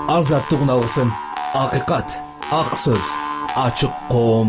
азаттык алгысым, акыйкат, ак сөз, ачык коом.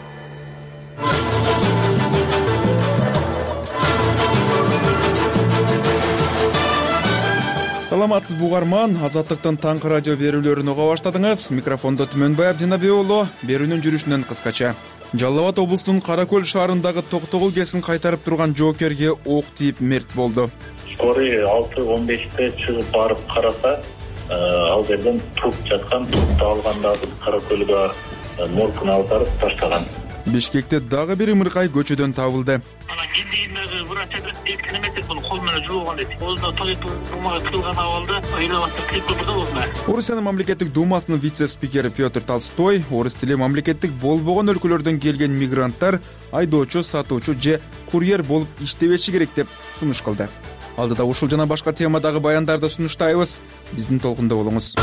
Саламатсыз бугарман, Азаттыктын таңкы радио берүүлөрүн уга баштадыңыз. Микрофондо Түмөнбай Абдинабиулу. Берүүнүн жүрүшүнөн кыскача. Жалал Абад облусунун Каракөл шаарындагы Токтогул кесин кайтарып турган жоокерге ок тийип мерт болду. Скорый 6:15-те чыгып барып караса, ал жерден труп жаткан, трупты алгандагы Каракөлгө моргуна алып барып таштаган. Бишкекте дагы бир ымыркай көчөдөн табылды. Анан кендигиндеги врач эткени эмес, муну кол менен жууган дейт. Өзүнө тойлоп кылган абалда ыйлабастырып кирип калды өзүнө. Орусиянын мамлекеттик думасынын вице-спикери Петр Толстой орус тили мамлекеттик болбогон өлкөлөрдөн келген мигранттар айдоочу, сатуучу же курьер болуп иштебеши керек деп сунуш кылды. Алдыда ушул жана башка темадагы баяндарды сунуштайбыз. Биздин толкунда болуңуз.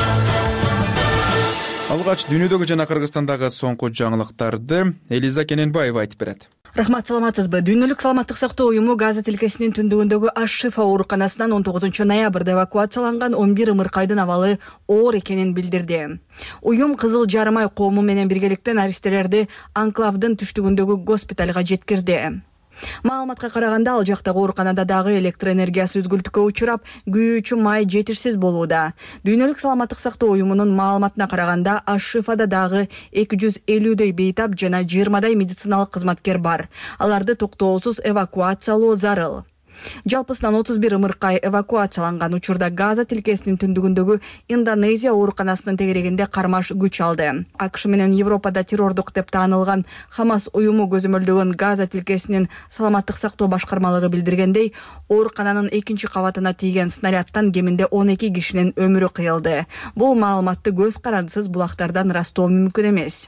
Алгач дүйнөдөгү жана Кыргызстандагы соңку жаңылыктарды Элиза Кененбаева айтып берет. Рахмат, саламатсызбы? Дүйнөлүк саламаттык сактоо уюму Газа тилкесинин түндүгүндөгү Аш-Шифа ооруканасынан 19 ноябрда эвакуацияланган 11 ымыркайдын абалы оор экенин билдирди. Уюм Кызыл Жарым Ай коому менен биргеликтен аристелерди анклавдын түштүгүндөгү госпиталга жеткирди. Маалыматка караганда, ал жактагы ооруканада дагы электр энергиясы үзгүлтүккө учурап, күйүүчү май жетишсиз болууда. Дүйнөлүк саламаттык сактоо уюмунун маалыматына караганда, Аш-Шифада дагы 250дөй бейтап жана 20дай медициналык кызматкер бар. Аларды токтоосуз эвакуациялоо зарыл. Жалпысынан 31 ымыркай эвакуацияланган учурда Газа тилкесинин түндүгүндөгү Индонезия ооруканасынын тегерегинде кармаш күч алды. АКШ менен Европада террордук деп таанылган Хамас уюму көзөмөлдөгөн Газа тилкесинин саламаттык сактоо башкармалыгы билдиргендей, оорукананын экинчи кабатына тийген снарядтан кеминде 12 кишинин өмүрү кыйылды. Бул маалыматты көз карандысыз булактардан ырастоо мүмкүн эмес.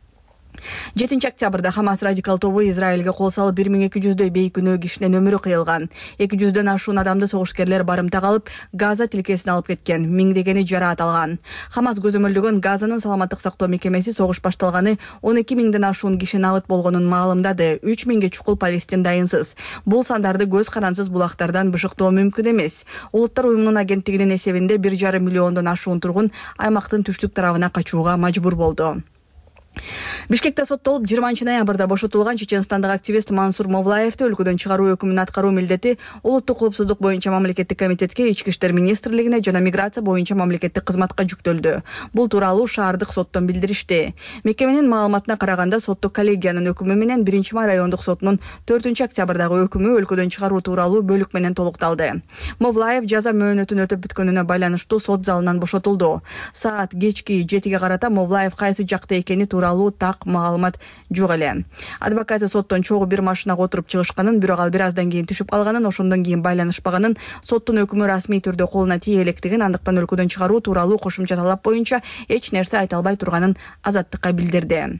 7 октябрда Хамас радикал тобу Израилге кол салып 1200дөй бейкүнөө кишинин өмүрү кыйылган. 200дөн ашуун адамды согушкерлер барымтага алып, Газа тилкесине алып кеткен, миңдегени жараат алган. Хамас көзөмөлдөгөн Газанын саламаттык сактоо мекемеси согуш башталганы 12 миңден ашуун киши набыт болгонун маалымдады. 3 миңге чукул Палестин дайынсыз. Бул сандарды көз карандысыз булактардан бышыктоо мүмкүн эмес. Улуттар уюмунун агенттигинин эсебинде 1,5 миллиондон ашуун тургун аймактын түштүк тарабына качууга мажбур болду. Бишкекте соттолуп 20 ноябрда бошотулган чеченстандык активист Мансур Мовлаевди өлкөдөн чыгаруу өкүмүн аткаруу милдети Улуттук коопсуздук боюнча мамлекеттик комитетке, Ички иштер министрлигине жана миграция боюнча мамлекеттик кызматка жүктөлдү. Бул тууралуу шаардык соттон билдиришти. Мекеменин маалыматына караганда, соттук коллегиянын өкүмү менен 1-май райондук сотунун 4 октябрдагы өкүмү өлкөдөн чыгаруу тууралуу бөлүк менен толукталды. Мовлаев жаза мөөнөтүн өтөп бүткөнүнө байланыштуу сот залынан бошотулду. Саат кечки 7-ге карата Мовлаев кайсы жакта экени тууралуу так маалымат жок эле. Адвокаты соттон чогуу бир машинага отуруп чыгышканын, бирок ал бир аздан кийин түшүп калганын, ошондон кийин байланышпаганын, соттун өкүмү расмий түрдө колуна тие электигин, андыктан өлкөдөн чыгаруу тууралуу кошумча талап боюнча эч нерсе айта албай турганын Азаттыкка билдирди.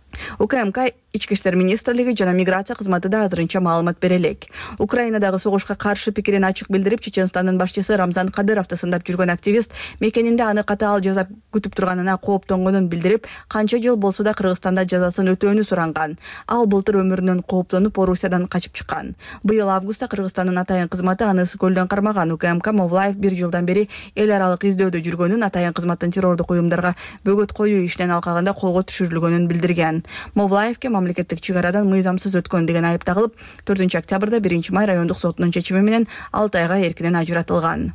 УКМК, Ички иштер министрлиги жана миграция кызматы да азырынча маалымат бере элек. Украинадагы согушка каршы пикирин ачык билдирип, Чеченстандын башчысы Рамзан Кадыровду сындап жүргөн активист мекенинде аны катаал жаза күтүп турганына кооптонгонун билдирип, канча жыл болсо да Кыргызстанда жазасын өтөөнү суранган. Ал былтыр өмүрүнөн кооптонуп Орусиядан качып чыккан. Быйыл августта Кыргызстандын атайын кызматы аны ысык көлдөн кармаган. УКМК Мовлаев 1 жылдан бери эл аралык издөөдө жүргөнүн, атайын кызматтын террордук уюмдарга бөгөт коюу ишинен алкаганда колго түшүрүлгөнүн билдирген. Мовлаевке мамлекеттик чек арадан мыйзамсыз өткөн деген айып тагылып, 4 октябрда 1-май райондук сотунун чечими менен 6 айга эркинен ажыратылган.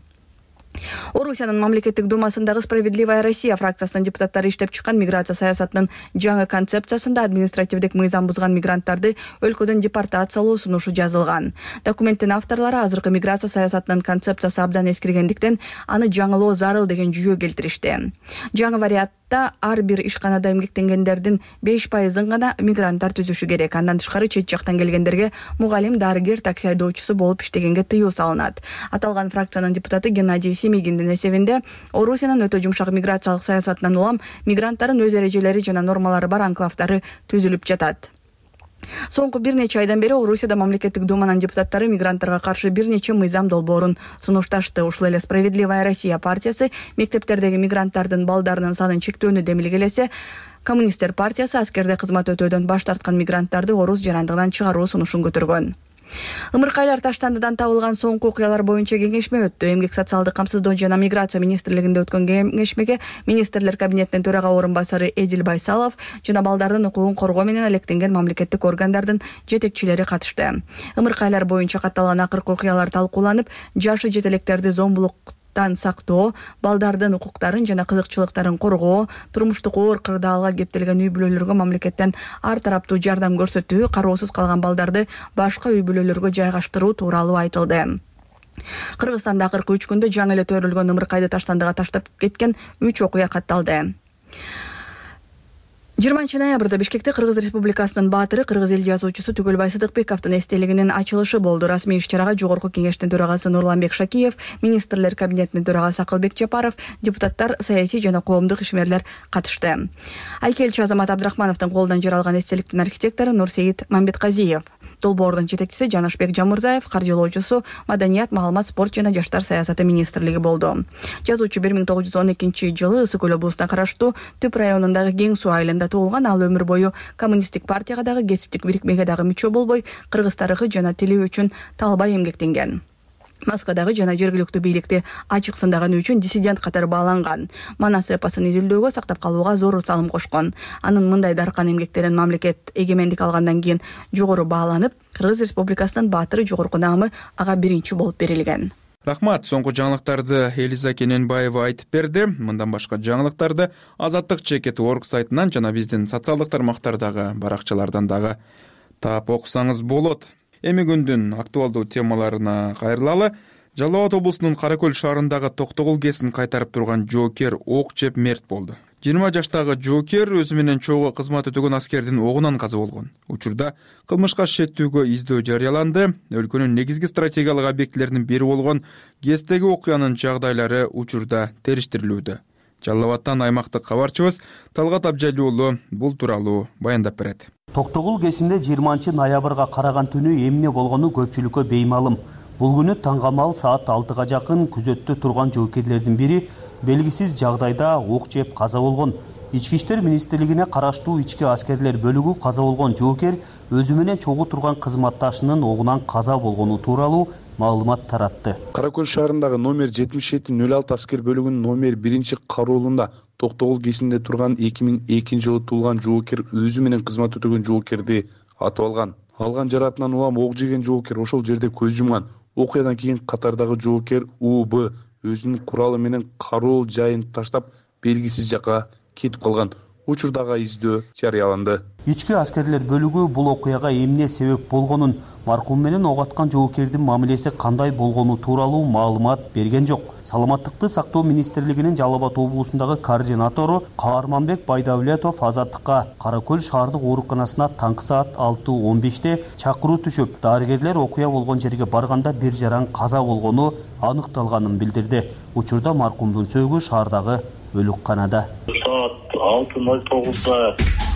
Орусиянын мамлекеттик думасындагы Справедливая Россия фракциясынын депутаттары иштеп чыккан миграция саясатынын жаңы концепциясында административдик мыйзам бузган мигранттарды өлкөдөн депортациялоо сунушу жазылган. Документтин авторлору азыркы миграция саясатынын концепциясы абдан эскиргендиктен аны жаңылоо зарыл деген жүйө келтиришти. Жаңы вариантта ар бир ишканада эмгектенгендердин 5%-ын гана мигранттар түзүшү керек. Андан тышкары чет жактан келгендерге мугалим, дарыгер, такси айдоочусу болуп иштегенге тыюу салынат. Аталган фракциянын депутаты Геннадий Семигиндин эсебинде Орусиянын өтө жумшак миграциялык саясатынан улам мигранттардын өз эрежелери жана нормалары бар анклавдары түзүлүп жатат. Соңку бир нече айдан бери Орусияда мамлекеттик думанын депутаттары мигранттарга каршы бир нече мыйзам долбоорун сунушташты. Ушул эле Справедливая Россия партиясы мектептердеги мигранттардын балдарынын санын чектөөнү демилгелесе, Коммунисттер партиясы аскерде кызмат өтөөдөн баш тарткан мигранттарды орус жарандыгынан чыгаруу сунушун көтөргөн. Ымыркайлар Таштандыдан табылган соңку окуялар боюнча кеңешме өттү. Эмгек социалдык камсыздоо жана миграция министрлигинде өткөн кеңешмеге министрлер кабинетинин төрага орун басары Эдил Байсалов жана балдардын укугун коргоо менен алектенген мамлекеттик органдардын жетекчилери катышты. Ымыркайлар боюнча катталган акыркы окуялар талкууланып, жашы жете электерди зомбулуктан сактоо, балдардын укуктарын жана кызыкчылыктарын коргоо, турмуштук оор кырдаалга кептелген үй бүлөлөргө мамлекеттен ар тараптуу жардам көрсөтүү, кароосуз калган балдарды башка үй бүлөлөргө жайгаштыруу тууралуу айтылды. Кыргызстанда акыркы 3 күндө жаңы эле төрүлгөн Ымыркайды Таштандыга таштап кеткен 3 окуя катталды. 20 ноябрда Бишкекте Кыргыз Республикасынын баатыры, кыргыз эл жазуучусу Түгөлбай Сыдыкбековдун эстелигинин ачылышы болду. Расмий иш-чарага Жогорку Кеңештин төрагасы Нурланбек Шакиев, министрлер кабинетинин төрагасы Акылбек Жапаров, депутаттар, саясий жана коомдук ишмерлер катышты. Айкелчи Азамат Абдрахмановдун колунан жаралган эстеликтин архитектору Нурсейит Мамбетказиев, долбоордун жетекчиси Жанашбек Жамурзаев, каржылоочусу Маданият, маалымат, спорт жана жаштар саясаты министрлиги болду. Жазуучу 1912-жылы Ысык Көл облусуна караштуу Түп районундагы Кең Суу айылында туулган. Ал өмүр бою коммунисттик партияга дагы, кесиптик бирикмеге дагы мүчө болбой, кыргыз тарыхы жана тили үчүн талбай эмгектенген. Москвадагы жана жергиликтүү бийликти ачык сындаганы үчүн диссидент катары бааланган. Манас эпосун изилдөөгө, сактап калууга зор салым кошкон. Анын мындай даркан эмгектерин мамлекет эгемендик алгандан кийин жогору бааланып, Кыргыз Республикасынын баатыры жогорку наамы ага биринчи болуп берилген. Рахмат, соңку жаңылыктарды Элиза Кененбаева айтып берди. Мындан башка жаңылыктарды Азаттык Чекет.org сайтынан жана биздин социалдык тармактардагы баракчалардан дагы таап окусаңыз болот. Эми күндүн актуалдуу темаларына кайрылалы. Жалал Абад облусунун Каракөл шаарындагы Токтогул КЭСин кайтарып турган жоокер ок жеп мерт болду. 20 жаштагы жоокер өзү менен чогуу кызмат өтөгөн аскердин огунан каза болгон. Учурда кылмышка шеттүүгө издөө жарыяланды. Өлкөнүн негизги стратегиялык объектилеринин бири болгон КЭСтеги окуянын жагдайлары учурда териштирилүүдө. Жалал Абадтан аймактык кабарчыбыз Талгат Абжали уулу бул тууралуу баяндап берет. Токтогул КЭСинде 20 ноябрга караган түнү эмне болгону көпчүлүккө беймалым. Бул күнү таңгамал саат 6-га жакын күзөттө турган жоокерлердин бири белгисиз жагдайда ок жеп каза болгон. Ички иштер министрлигине караштуу ички аскерлер бөлүгү каза болгон жоокер өзү менен чогуу турган кызматташынын огунан каза болгону тууралуу маалымат таратты. Каракөл шаарындагы номер 7706 аскер бөлүгүнүн номер 1 кароолунда Токтогул КЭСинде турган 2002-жылы туулган жоокер өзү менен кызмат өтөгөн жоокерди атып алган. Алган жаратынан улам ок жеген жоокер ошол жерде көз жумган. Окуядан кийин катардагы жоокер УБ өзүнүн куралы менен кароол жайын таштап белгисиз жакка кетип калган. Учурдагы издөө жарыяланды. Ички аскерлер бөлүгү бул окуяга эмне себеп болгонун, маркум менен ок аткан жоокердин мамилеси кандай болгону тууралуу маалымат берген жок. Саламаттыкты сактоо министрлигинин Жалал Абад облусундагы координатору Каарманбек Байдавлетов Азаттыкка Каракөл шаардык ооруканасына таңкы саат 6:15 чакыруу түшүп, дарыгерлер окуя болгон жерге барганда бир жаран каза болгону аныкталганын билдирди. Учурда маркумдун сөөгү шаардагы өлүкканада. Saat 6:09'da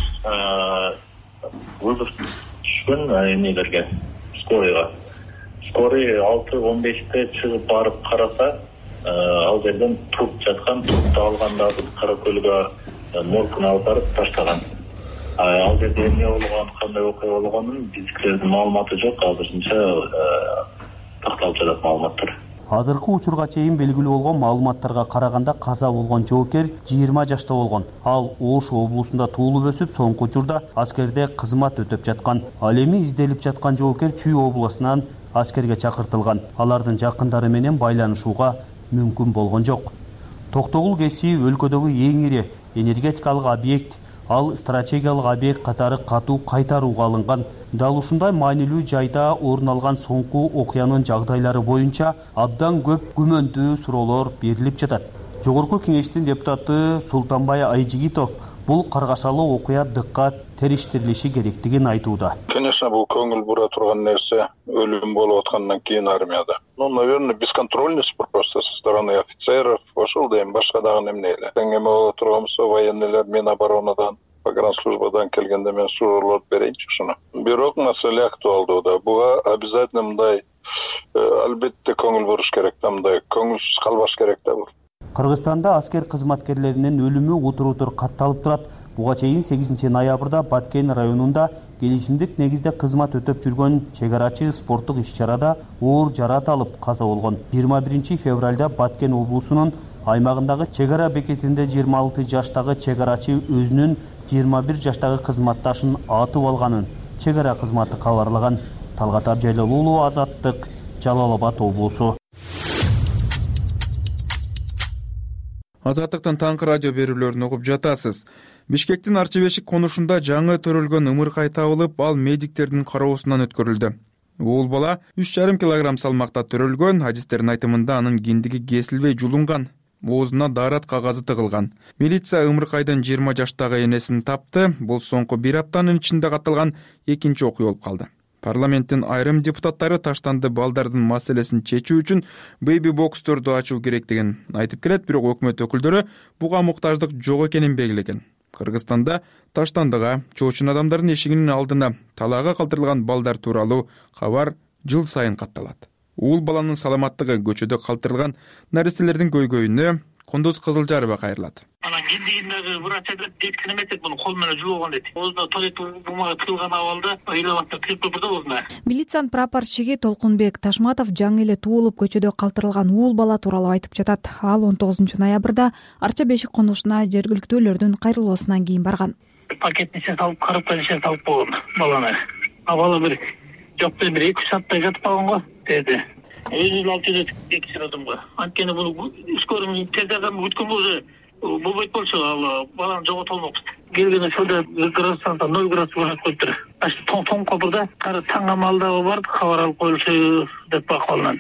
vızıf düşkün nelerge, skoriga. Skori 6:15'te çıkıp barıp karasa, al yerden turup жаткан, turupta alganda Karaköl'ga morguna alıp barıp taştagan. Al yerden ne olgan, kanday okuya olganın bizkilerдің malumatı жоқ, азырынча такталып жатат маалыматтар. Азыркы учурга чейин белгилүү болгон маалыматтарга караганда каза болгон жоокер 20 жашта болгон. Ал Ош облусунда туулуп өсүп, соңку учурда аскерде кызмат өтөп жаткан. Ал эми изделип жаткан жоокер Чүй облусунан аскерге чакыртылган. Алардын жакындары менен байланышууга мүмкүн болгон жок. Токтогул КЭСи өлкөдөгү эң ири энергетикалык объект. Ал стратегиялык объект катары катуу кайтарууга алынган. Дал ушундай маанилүү жайда орун алган соңку окуянын жагдайлары боюнча абдан көп күмөндүү суроолор берилип жатат. Жогорку Кеңештин депутаты Султанбай Айжигитов бул каргашалуу окуя дыккат териштирилиши керектигин айтууда. Конечно, бул көңүл бура турган нерсе өлүм болуп аткандан кийин армияда. Наверное, бесконтрольность просто со стороны офицеров, ошол дейм, башка дагы эмне. Эме боло турган болсо военныйлар Миноборонадан, погранслужбадан келгенде мен суроолор берейинчи ушуну. Бирок маселе актуалдуу да. Буга обязательно мындай албетте көңүл буруш керек да, мындай көңүлсүз калбаш керек да бул. Кыргызстанда аскер кызматкерлеринин өлүмү утур катталып турат. Буга чейин 8 ноябрда Баткен районунда келишимдик негизде кызмат өтөп жүргөн чегарачы спорттук иш-чарада оор жараат алып каза болгон. 21 февралда Баткен облусунун аймагындагы чегара бекетинде 26 жаштагы чегарачы өзүнүн 21 жаштагы кызматташын атып алганын чегара кызматы кабарлаган. Талгат Абжайлуулу, Азаттык, Жалал Абад облусу. Азаттыктын таңкы радио берүүлөрүн угуп жатасыз. Бишкектин Арчы Бешик конушунда жаңы төрөлгөн ымыркай табылып, ал медиктердин кароосунан өткөрүлдү. Уул бала 3,5 килограмм салмакта төрөлгөн, адистердин айтымында анын киндиги кесилбей жулунган, оозуна даарат кагазы тыгылган. Милиция ымыркайдын 20 жаштагы энесин тапты. Бул соңку 1 аптанын ичинде катталган экинчи окуя болуп калды. Парламенттин айрым депутаттары таштанды балдардын маселесин чечүү үчүн бейби боксторду ачуу керектигин айтып келет, бирок өкмөт өкүлдөрү буга муктаждык жок экенин белгилеген. Кыргызстанда таштандыга, чоочун адамдардын эшигинин алдына талаага калтырылган балдар тууралуу кабар жыл сайын катталат. Уул баланын саламаттыгы көчөдө калтырылган наристелердин көйгөйүнө Кондуз Кызылжарова кайрылат. Анан киндигиндеги врач айтат, жеткин эмес экен, муну кол менен жууп алган дейт. Оозуна туалет бумага тыгылган абалда ыйлап кирип көпүрдө оозуна. Милициянын прапорщиги Толкунбек Ташматов жаңы эле туулуп көчөдө калтырылган уул бала тууралуу айтып жатат. Ал 19 ноябрда Арча Бешик конушуна жергиликтүүлөрдүн кайрылуусунан кийин барган. Пакеттин ичине салып, карыптын ичине салып койгон баланы. Бала бир жок деп 2 сааттай жатып калган го деди. Өзүн алып жүрөт экинчи адамга. Анткени буну скорый тезадан өткөн уже болбойт болчу, ал баланы жогото алмакпыз. Келген учурда градустанса 0 градус көрсөтүп коюптур. Тоң копурда таң амалда барды, кабар алып коюлчу деп бакалган.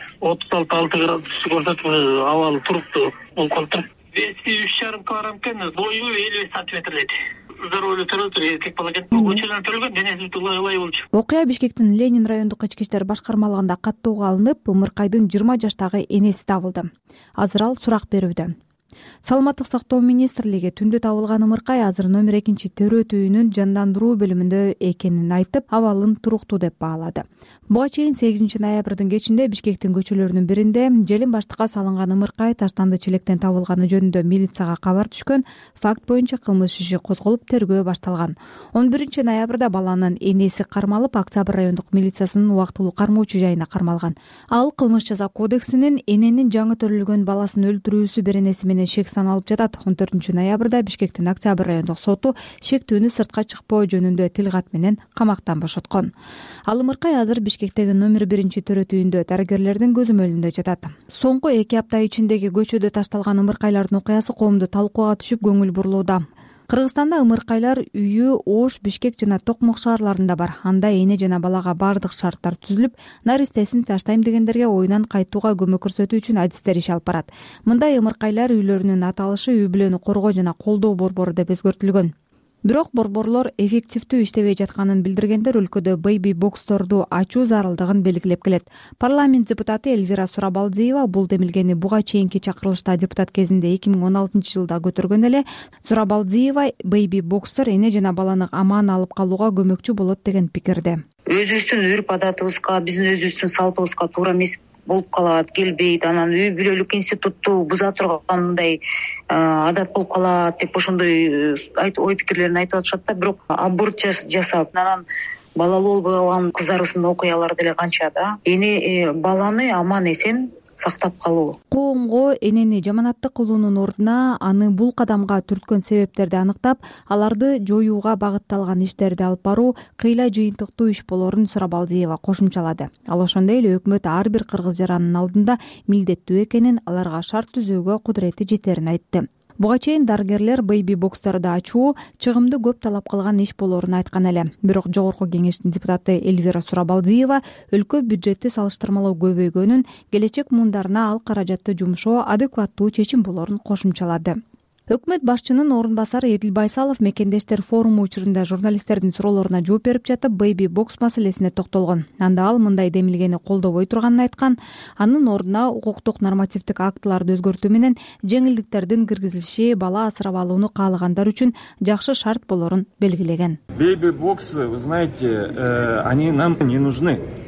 36 градус көрсөтүп абалы туруктуу болуп калыптыр. Веси 3,5 килограмм экен, бою 55 сантиметр дейт. Здоровье төрөлтүр, эркек бала экен. Көчөлөн төрөлгөн, денеси лай болчу. Окуя Бишкектин Ленин райондук ички иштер башкармалыгында каттоого алынып, ымыркайдын 20 жаштагы энеси табылды. Азыр ал сурак берүүдө. Саламаттык сактоо министрлиги түндө табылган ымыркай азыр номер 2 төрөт үйүнүн жандандыруу бөлүмүндө экенин айтып, абалын туруктуу деп баалады. Буга чейин 8 ноябрдын кечинде Бишкектин көчөлөрүнүн биринде желин баштыкка салынган ымыркай таштанды челектен табылганы жөнүндө милицияга кабар түшкөн. Факт боюнча кылмыш иши козголуп, тергөө башталган. 11 ноябрда баланын энеси кармалып, Октябрь райондук милициясынын убактылуу кармоочу жайына кармалган. Ал кылмыш жаза кодексинин эненин жаңы төрөлгөн баласын өлтүрүүсү беренеси менен шек саналып жатат. 14 ноябрда Бишкектин Октябрь райондук соту шектүүнү сыртка чыкпоо жөнүндө тилгат менен камактан бошоткон. Ал ымыркай азыр Бишкектеги номер 1 төрөт үйүндө дарыгерлердин көзөмөлүндө жатат. Соңку 2 апта ичиндеги көчөдө ташталган ымыркайлардын окуясы коомдо талкууга түшүп көңүл бурулууда. Кыргызстанда ымыркайлар үйү Ош, Бишкек жана Токмок шаарларында бар. Анда эне жана балага бардык шарттар түзүлүп, наристесин таштайм дегендерге оюнан кайтууга көмөк көрсөтүү үчүн адистер иш алып барат. Мындай ымыркайлар үйлөрүнүн аталышы үй бүлөнү коргоо жана колдоо борбору деп өзгөртүлгөн. Бирок борборлор эффективдүү иштебей жатканын билдиргендер өлкөдө бейби боксторду ачуу зарылдыгын белгилеп келет. Парламент депутаты Эльвира Сурабалдиева бул демилгени буга чейинки чакырылышта депутат кезинде 2016 жылда көтөргөн эле. Сурабалдиева бейби бокстор эне жана баланы аман алып калууга көмөкчү болот деген пикирде. Өзүбүздүн үрп адатыбызга, биздин өзүбүздүн салтыбызга туура эмес болуп калат, келбейт. Анан үй бүлөлүк институтту буза тургандай адат болуп калат деп ошондой ой пикирлерин айтып атышат да. Бирок аборт жасап, анан балалуу болбой калган кыздарыбыздын окуялары деле канча да. Эне баланы аман эсен сактап калуу. Коомго энени жаманаттык кылуунун ордуна аны бул кадамга түрткөн себептерди аныктап, аларды жоюуга багытталган иштерди алып баруу кыйла жыйынтыктуу иш болорун Сурабалдиева кошумчалады. Ал ошондой эле өкмөт ар бир кыргыз жаранын алдында милдеттүү экенин, аларга шарт түзүүгө кудурети жетерин айтты. Буга чейин дарыгерлер бейби боксторду ачуу чыгымды көп талап кылган иш болоорун айткан эле. Бирок жогорку кеңештин депутаты Эльвира Сурабалдиева өлкө бюджети салыштырмалуу көбөйгөнүн, келечек муундарына ал каражатты жумшоо адекваттуу чечим болоорун кошумчалады. Өкмөт башчынын орун басары Эдил Байсалов мекендештер форуму учурунда журналисттердин суроолоруна жооп берип жатып, бейби бокс маселесине токтолгон. Анда ал мындай демилгени колдобой турганын айткан. Анын ордуна укуктук нормативдик актыларды өзгөртүү менен жеңилдиктердин киргизилиши бала асырап алууну каалагандар үчүн жакшы шарт болоорун белгилеген. Бейби боксы, вы знаете, они нам не нужны.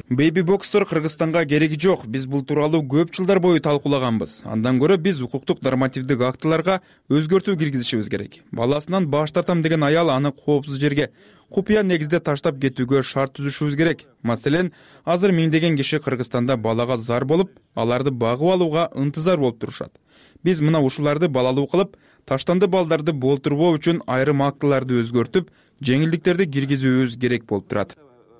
Baby boxтор Кыргызстанга кереги жок. Биз бул тууралуу көп жылдар бою талкуулаганбыз. Андан көрө биз укуктук нормативдик актыларга өзгөртүү киргизишибиз керек. Баласынан баш тартам деген аял аны коопсуз жерге, купуя негизде таштап кетүүгө шарт түзүшүбүз керек. Маселен, азыр миңдеген киши Кыргызстанда балага зар болуп, аларды багып алууга ынтызар болуп турушат. Биз мына ушуларды балалуу кылып, таштанды балдарды болтурбоо үчүн айрым актыларды өзгөртүп, жеңилдиктерди киргизүүбүз керек болуп турат.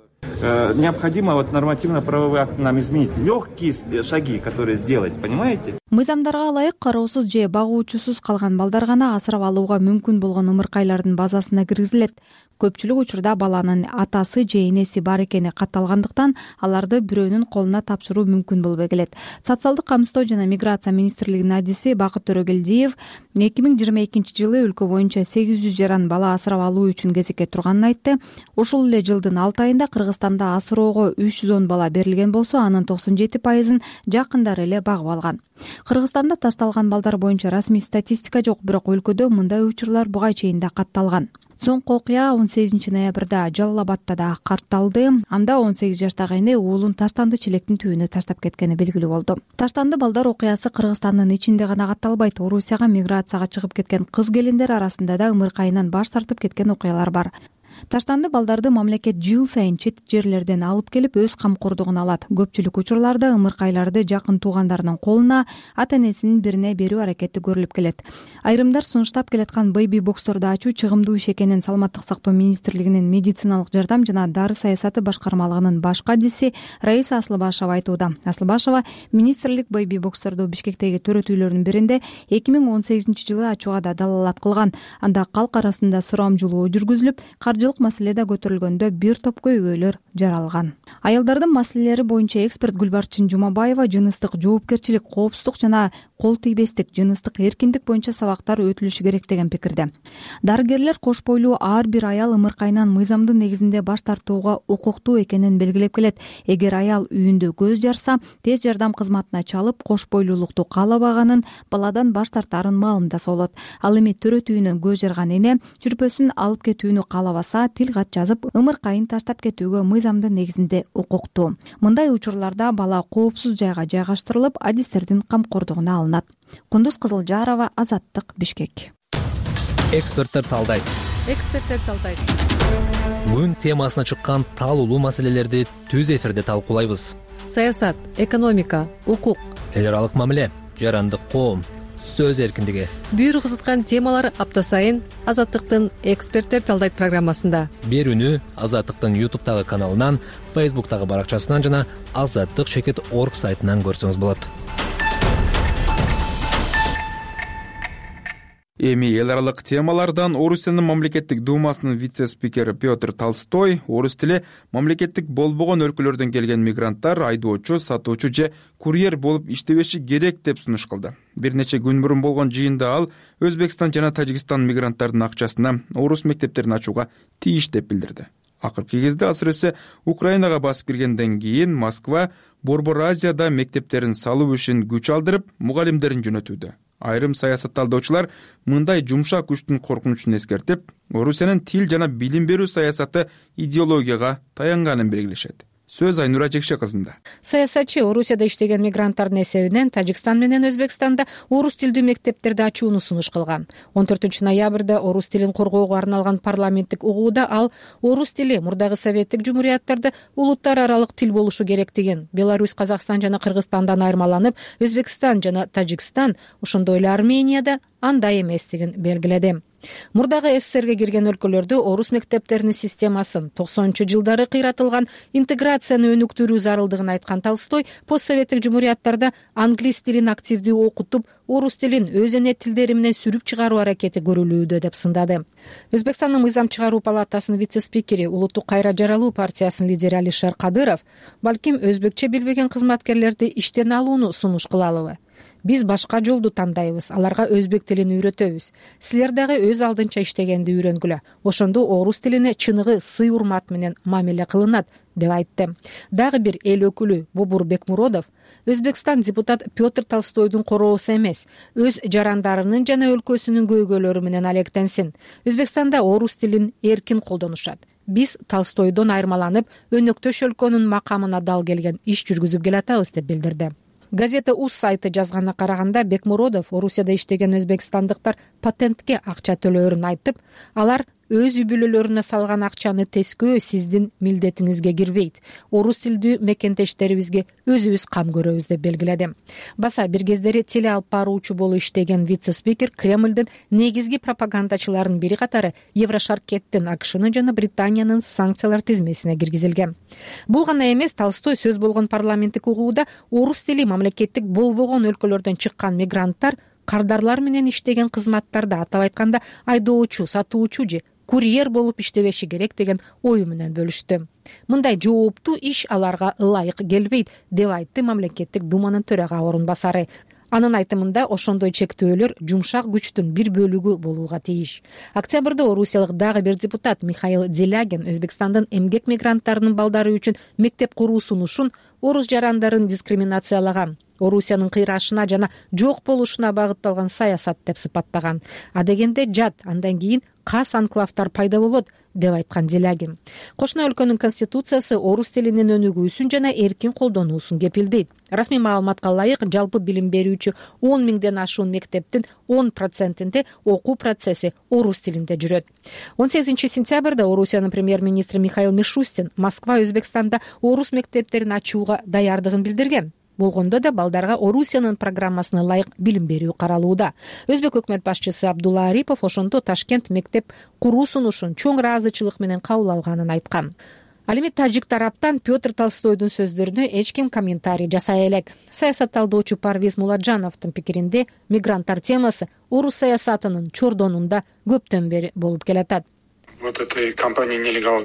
Необходимо нормативно-правовые акты нам изменить. Легкие шаги, которые сделать, понимаете? Мыйзамдарга ылайык кароосуз же багуучусуз калган балдар гана асырап алууга мүмкүн болгон ымыркайлардын базасына киргизилет. Көпчүлүк учурда баланын атасы же энеси бар экени катталгандыктан аларды бирөөнүн колуна тапшыруу мүмкүн болбой келет. Социалдык камсыздоо жана миграция министрлигинин адиси Бакыт Төрөгелдиев 2022-жылы өлкө боюнча 800 жаран бала асырап алуу үчүн кезекке турганын айтты. Ушул эле жылдын 6 айында Кыргызстанда асыроого 310 бала берилген болсо, анын 97%-ын жакындары эле багып алган. Кыргызстанда ташталган балдар боюнча расмий статистика жок, бирок өлкөдө мындай учурлар буга чейин да катталган. Соңку окуя 18 ноябрда Жалал Абадта да катталды. Анда 18 жаштагы эне уулун таштанды челектин түбүнө таштап кеткени белгилүү болду. Таштанды балдар окуясы Кыргызстандын ичинде гана катталбайт. Орусияга миграцияга чыгып кеткен кыз келиндер арасында да ымыркайынан баш тартып кеткен окуялар бар. Таштанды балдарды мамлекет жыл сайын чет жерлерден алып келип өз камкордугуна алат. Көпчүлүк учурларда ымыркайларды жакын туугандарынын колуна, ата-энесинин бирине берүү аракети көрүлүп келет. Айрымдар сунуштап келаткан бейби боксторду ачуу чыгымдуу иш экенин Саламаттык сактоо министрлигинин медициналык жардам жана дары саясаты башкармалыгынын баш кадиси Раиса Аслыбашева айтууда. Аслыбашева министрлик бейби боксторду Бишкектеги төрөтүүлөрдүн биринде 2018-жылы ачууга да далалат кылган. Анда калк арасында сурамжылоо жүргүзүлүп, маселеде көтөрүлгөндө бир топ көйгөйлөр жаралган. Аялдардын маселелери боюнча эксперт Гүлбарчын Жумабаева жыныстык жоопкерчилик, коопсуздук жана кол тийбестик, жыныстык эркиндик боюнча сабактар өтүлүшү керек деген пикирде. Дарыгерлер кош бойлуу ар бир аял ымыркайынан мыйзамдын негизинде баш тартууга укуктуу экенин белгилеп келет. Эгер аял үйүндө көз жарса, тез жардам кызматына чалып, кош бойлуулукту каалабаганын, баладан баш тартарын маалымдаса болот. Ал эми төрөтүүнөн көз жарган эне чүрпөсүн алып кетүүнү каалабаса, тил кат жазып, ымыркайын таштап кетүүгө мыйзамдын негизинде укуктуу. Мындай учурларда бала коопсуз жайга жайгаштырылып, адистердин камкордугуна алынат. Кундуз Кызылжарова, Азаттык, Бишкек. Эксперттер талдайт. Күн темасына чыккан талуулуу маселелерди түз эфирде талкуулайбыз. Саясат, экономика, укук, эл аралык мамиле, жарандык коом, сөз эркиндиги. Бир кызыткан темалар апта сайын Азаттыктын эксперттер талдайт программасында. Берүүнү Азаттыктын YouTube'тагы каналынан, Facebook'тагы баракчасынан жана azattik.org сайтынан көрсөңүз болот. Эми эл аралык темалардан Орусиянын мамлекеттик думасынын вице-спикери Петр Толстой орус тили мамлекеттик болбогон өлкөлөрдөн келген мигранттар айдоочу, сатуучу же курьер болуп иштебеши керек деп сунуш кылды. Бир нече күн мурун болгон жыйында ал Өзбекстан жана Тажикстан мигранттардын акчасына орус мектептерин ачууга тийиш деп билдирди. Акыркы кезде асырысы Украинага басып киргенден кийин Москва Борбор Азияда мектептерин салуу үчүн күч алдырып, мугалимдерин жөнөтүүдө. Айрым саясат талдоочулар мындай жумшак күчтүн коркунучун эскертип, Орусиянын тил жана билим берүү саясаты идеологияга таянганын белгилешет. Сөз Айнура Жекше кызында. Саясатчы Орусияда иштеген мигранттардын эсебинен Тажикстан менен Өзбекстанда орус тилдүү мектептерди ачууну сунуш кылган. 14 ноябрда орус тилин коргоого арналган парламенттик угууда ал орус тили мурдагы советтик жумурияттарда улуттар аралык тил болушу керектигин, Беларусь, Казакстан жана Кыргызстандан айырмаланып, Өзбекстан жана Тажикстан, ошондой эле Арменияда андай эместигин белгиледи. Мурдагы СССРге кирген өлкөлөрдө орус мектептеринин системасын 90-жылдары кыйратылган интеграцияны өнүктүрүү зарылдыгын айткан Толстой постсоветтик жумурияттарда англис тилин активдүү окутуп, орус тилин өз эне тилдери менен сүрүп чыгаруу аракети көрүлүүдө деп сындады. Өзбекстандын мыйзам чыгаруу палатасынын вице-спикери, Улуттук кайра жаралуу партиясынын лидери Алишер Кадыров балким өзбекче билбеген кызматкерлерди иштен алууну сунуш кылалыбы? Биз башка жолду тандайбыз, аларга өзбек тилин үйрөтөбүз. Силер дагы өз алдынча иштегенди үйрөнгүлө. Ошондо орус тилине чыныгы сый урмат менен мамиле кылынат, деп айтты. Дагы бир эл өкүлү Бобур Бекмуродов Өзбекстан депутат Петр Толстойдун короосу эмес, өз жарандарынын жана өлкөсүнүн көйгөйлөрү менен алектенсин. Өзбекстанда орус тилин эркин колдонушат. биз Толстойдон айырмаланып өнөктөш өлкөнүн макамына дал келген иш жүргүзүп келатабыз деп билдирди. Газета УЗ сайты жазганына караганда Бекмуродов Орусияда иштеген өзбекстандыктар патентке акча төлөөрүн айтып, алар өз үй бүлөлөрүнө салган акчаны тескөө сиздин милдетиңизге кирбейт. Орус тилдүү мекендештерибизге өзүбүз кам көрөбүз деп белгиледи. Баса бир кездери теле алып баруучу болуп иштеген вице-спикер Кремлдин негизги пропагандачыларынын бири катары Еврошаркеттин, АКШнын жана Британиянын санкциялар тизмесине киргизилген. Бул гана эмес, Толстой сөз болгон парламенттик угууда орус тили мамлекеттик болбогон өлкөлөрдөн чыккан мигранттар кардарлар менен иштеген кызматтарда, атап айтканда айдоочу, сатуучу же курьер болуп иштебеши керек деген ою менен бөлүштү. Мындай жооптуу иш аларга ылайык келбейт, деп айтты мамлекеттик думанын төрага орун басары. Анын айтымында ошондой чектөөлөр жумшак күчтүн бир бөлүгү болууга тийиш. Октябрда орусиялык дагы бир депутат Михаил Делягин Өзбекстандын эмгек мигранттарынын балдары үчүн мектеп куруу сунушун орус жарандарын дискриминациялаган, Орусиянын кыйрашына жана жок болушуна багытталган саясат деп сыпаттаган. А дегенде жат, андан кийин кас анклавтар пайда болот, деп айткан Делягин. Кошуна өлкөнүн конституциясы орус тилинин өнүгүүсүн жана эркин колдонуусун кепилдейт. Расмий маалыматка ылайык, жалпы билим берүүчү 10 миңден ашуун мектептин 10%-нде окуу процесси орус тилинде жүрөт. 18 сентябрда Орусиянын премьер-министри Михаил Мишустин Москва, Өзбекстанда орус мектептерин ачууга даярдыгын билдирген. Болгондо да балдарга Орусиянын программасына ылайык билим берүү каралууда. Өзбек өкмөт башчысы Абдулла Арипов ошондо Ташкент мектеп куруу сунушун чоң ыраазычылык менен кабыл алганын айткан. Ал эми тажик тараптан Петр Толстойдун сөздөрүнө эч ким комментарий жасай элек. Саясат талдоочу Парвиз Муладжановдун пикиринде мигранттар темасы орус саясатынын чордонунда көптөн бери болуп келатат. Вот этой кампании «Нелегал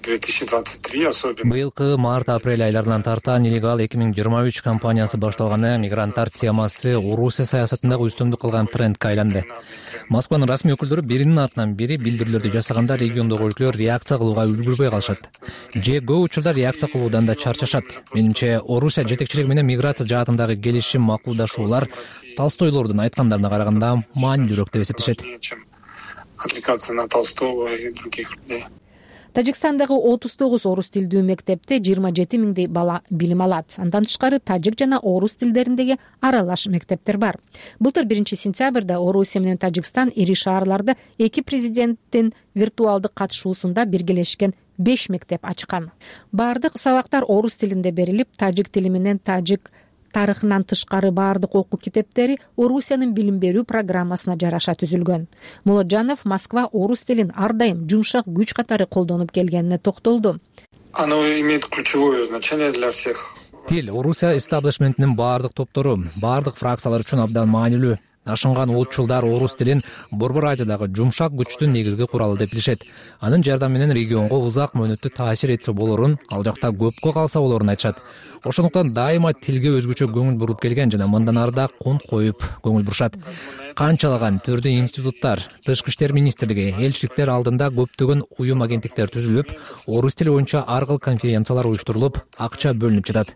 2023» особенно. Быйылкы март-апрель айларынан тарта «Нелегал 2023» кампаниясы башталганы мигранттар темасы Орусия саясатындагы үстөмдүк кылган трендке айланды. Москванын расмий өкүлдөрү биринин артынан бири билдирүүлөрдү жасаганда региондогу өлкөлөр реакция кылууга үлгүрбөй калышат. Же көп учурда реакция кылуудан да чарчашат. Менимче Орусия жетекчилиги менен миграция жаатындагы келишим, макулдашуулар Толстойлордун айткандарына караганда маанилүүрөөк деп эсептешет. Отвлекаться на Толстого и других людей. Тажикстандагы 39 орус тилдүү мектепте 27 миңдей бала билим алат. Андан тышкары тажик жана орус тилдериндеги аралаш мектептер бар. Былтыр 1 сентябрда Орусия менен Тажикстан ири шаарларда эки президенттин виртуалдык катышуусунда биргелешкен 5 мектеп ачкан. Бардык сабактар орус тилинде берилип, тажик тили менен тажик тарыхынан тышкары баардык окуу китептери Орусиянын билим берүү программасына жараша түзүлгөн. Муладжанов Москва орус тилин ар дайым жумшак күч катары колдонуп келгенине токтолду. Оно имеет ключевое значение для всех. Тил Орусия эстаблишментинин баардык топтору, баардык фракциялар үчүн абдан маанилүү. Ашынган улутчулдар орус тилин Борбор Азиядагы жумшак күчтүн негизги куралы деп билишет. Анын жардамы менен регионго узак мөөнөттө таасир этсе болорун, ал жакта көпкө калса болорун айтышат. Ошондуктан дайыма тилге өзгөчө көңүл буруп келген жана мындан ары да кунт коюп көңүл бурушат. Канчалаган түрдүү институттар, Тышкы иштер министрлиги, элчиликтер алдында көптөгөн уюм агенттиктер түзүлүп, орус тили боюнча ар кыл конференциялар уюштурулуп, акча бөлүнүп жатат.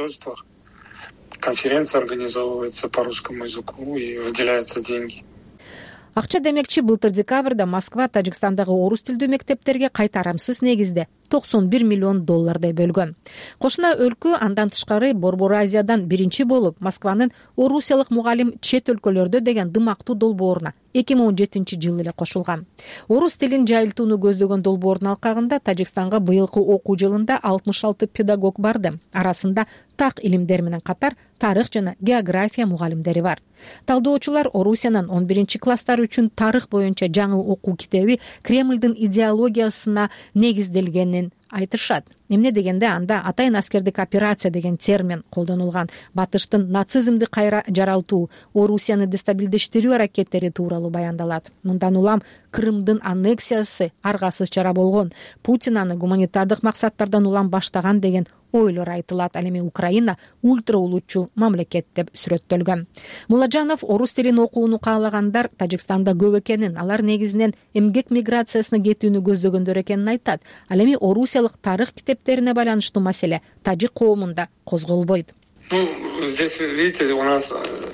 Конференция организовывается по русскому языку и выделяются деньги. Акча демекчи былтыр декабрда Москва Тажикстандагы орус тилдүү мектептерге кайтарамсыз негизде $91 миллион бөлгөн. Кошуна өлкө андан тышкары Борбор Азиядан биринчи болуп Москванын орусиялык мугалим чет өлкөлөрдө деген дымактуу долбооруна 2017 жылы эле кошулган. Орус тилин жайылтууну көздөгөн долбоордун алкагында Тажикстанга быйылкы окуу жылында 66 педагог барды. Арасында так илимдер менен катар тарых жана география мугалимдери бар. Талдоочулар Орусиянын 11 класстар үчүн тарых боюнча жаңы окуу китеби Кремлдин идеологиясына негизделгенин айтышат. Эмне дегенде анда атайын аскердик операция деген термин колдонулган. Батыштын нацизмди кайра жаралтуу, Орусияны дестабилдештирүү аракеттери тууралуу баяндалат. Мындан улам Крымдын аннексиясы аргасыз чара болгон. Путин аны гуманитардык максаттардан улам баштаган деген ойлор айтылат. Ал эми Украина ультра улутчул мамлекет деп сүрөттөлгөн. Муладжанов орус тилин окууну каалагандар Тажикстанда көп экенин, алар негизинен эмгек миграциясына кетүүнү көздөгөндөр экенин айтат. Ал эми орусиялык тарых китептерине байланыштуу маселе тажик коомунда козголбойт. Здесь, видите, у нас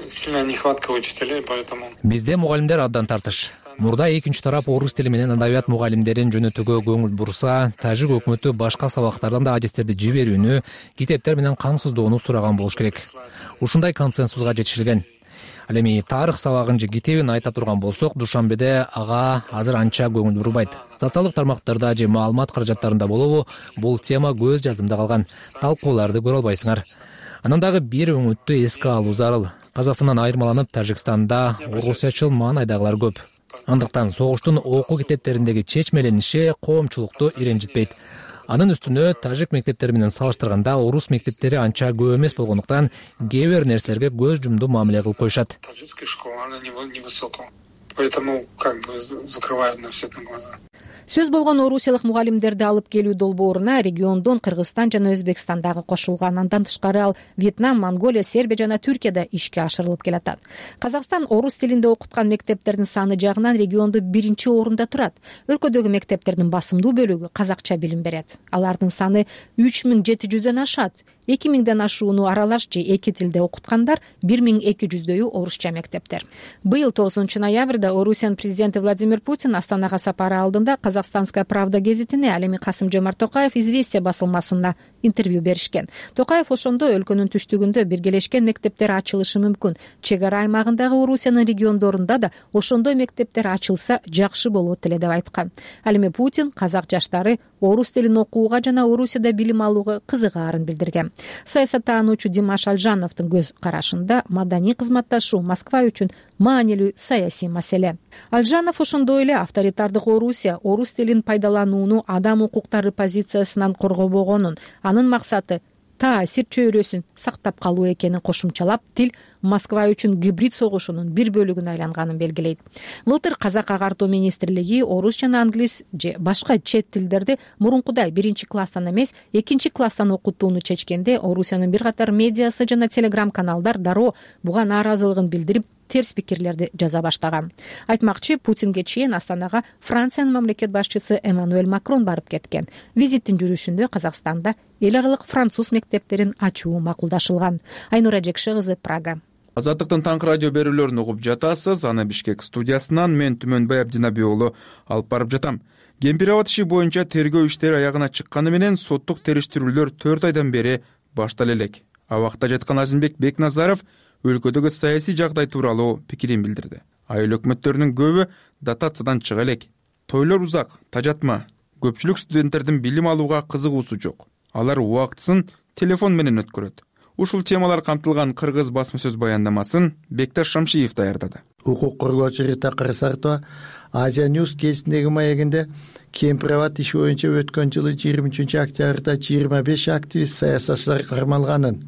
сильная нехватка учителей, поэтому Бизде мугалимдер абдан тартыш. Мурда экинчи тарап орус тили менен адабият мугалимдерин жөнөтүүгө көңүл бурса, тажик өкмөтү башка сабактардан да адистерди жиберүүнү, китептер менен камсыздоону сураган болуш керек. Ушундай консенсусга жетишилген. Ал эми тарых сабагын же китебин айта турган болсок, Душанбеде ага азыр анча көңүл бурбайт. Социалдык тармактарда же маалымат каражаттарында болобу, бул тема көз жаздымда калган. Талкууларды көрө албайсыңар. Анан дагы бир өңүттү эске алуу зарыл. Казакстандан айырмаланып, Тажикстанда орусчачыл маанайдагылар көп. Андыктан согуштун окуу китептериндеги чечмелениши коомчулукту иренжитпейт. Анын үстүнө тажик мектептери менен салыштырганда орус мектептери анча көп эмес болгондуктан кээ бир нерселерге көз жумду мамиле кылып коюшат. таджикская школа, она невысокая. Поэтому закрывают на все это глаза. Сөз болгон орусиялык мугалимдерди алып келүү долбооруна региондон Кыргызстан жана Өзбекстан дагы кошулган. Андан тышкары ал Вьетнам, Монголия, Сербия жана Түркияда ишке ашырылып келатат. Казакстан орус тилинде окуткан мектептердин саны жагынан региондо 1-орунда турат. Өлкөдөгү мектептердин басымдуу бөлүгү казакча билим берет. Алардын саны 3700дөн ашат. 2000ден ашууну аралаш же эки тилде окуткандар 1200дөйү орусча мектептер. Быйыл 9 ноябрда Орусиянын президенти Владимир Путин Астанага сапары алдында Казахстанская правда гезитине, ал эми Касым-Жомарт Токаев Известия басылмасына интервью беришкен. Токаев ошондо өлкөнүн түштүгүндө биргелешкен мектептер ачылышы мүмкүн. Чек ара аймагындагы Орусиянын региондорунда да ошондой мектептер ачылса жакшы болот эле деп айткан. Ал эми Путин казак жаштары орус тилин окууга жана Орусияда билим алууга кызыгаарын билдирген. Саясаттануучу Димаш Алжановдун көз карашында маданий кызматташуу Москва үчүн маанилүү саясий маселе. Алжанов ошондой эле авторитардык Орусия орус тилин пайдаланууну адам укуктары позициясынан коргобогонун, анын максаты таасир чөйрөсүн сактап калуу экенин кошумчалап, тил Москва үчүн гибрид согушунун бир бөлүгүнө айланганын белгилейт. Былтыр Казак агартуу министрлиги орус жана англис же башка чет тилдерди мурункудай 1-класстан эмес 2-класстан окутууну чечкенде, Орусиянын бир катар медиасы жана телеграм-каналдар дароо буга нааразылыгын билдирип, терс пикирлерди жаза баштаган. Айтмакчы, Путинге чейин Астанага Франциянын мамлекет башчысы Эммануэль Макрон барып кеткен. Визиттин жүрүшүндө Казакстанда эл аралык француз мектептерин ачуу макулдашылган. Айнура Жекши кызы, Прага. Азаттыктын таңкы радио берүүлөрүн угуп жатасыз. Аны Бишкек студиясынан мен Түмөнбай Абдинабий уулу алып барып жатам. Кемпирабад иши боюнча тергөө иштери аягына чыкканы менен соттук териштирүүлөр 4 айдан бери баштале элек. Абакта жаткан Азимбек Бекназаров өлкөдөгү саясий жагдай тууралуу пикирин билдирди. Айыл өкмөттөрүнүн көбү дотациядан чыга элек. Тойлор узак, тажатма. Көпчүлүк студенттердин билим алууга кызыгуусу жок. Алар убактысын телефон менен өткөрөт. Ушул темалар камтылган кыргыз басма сөз баяндамасын Бекташ Шамшиев даярдады. Укук коргоочу Рита Карасартова Азия Ньюс кезиндеги маегинде Кемпирабад иши боюнча өткөн жылы 23 октябрда 25 активист саясатчылар кармалганын,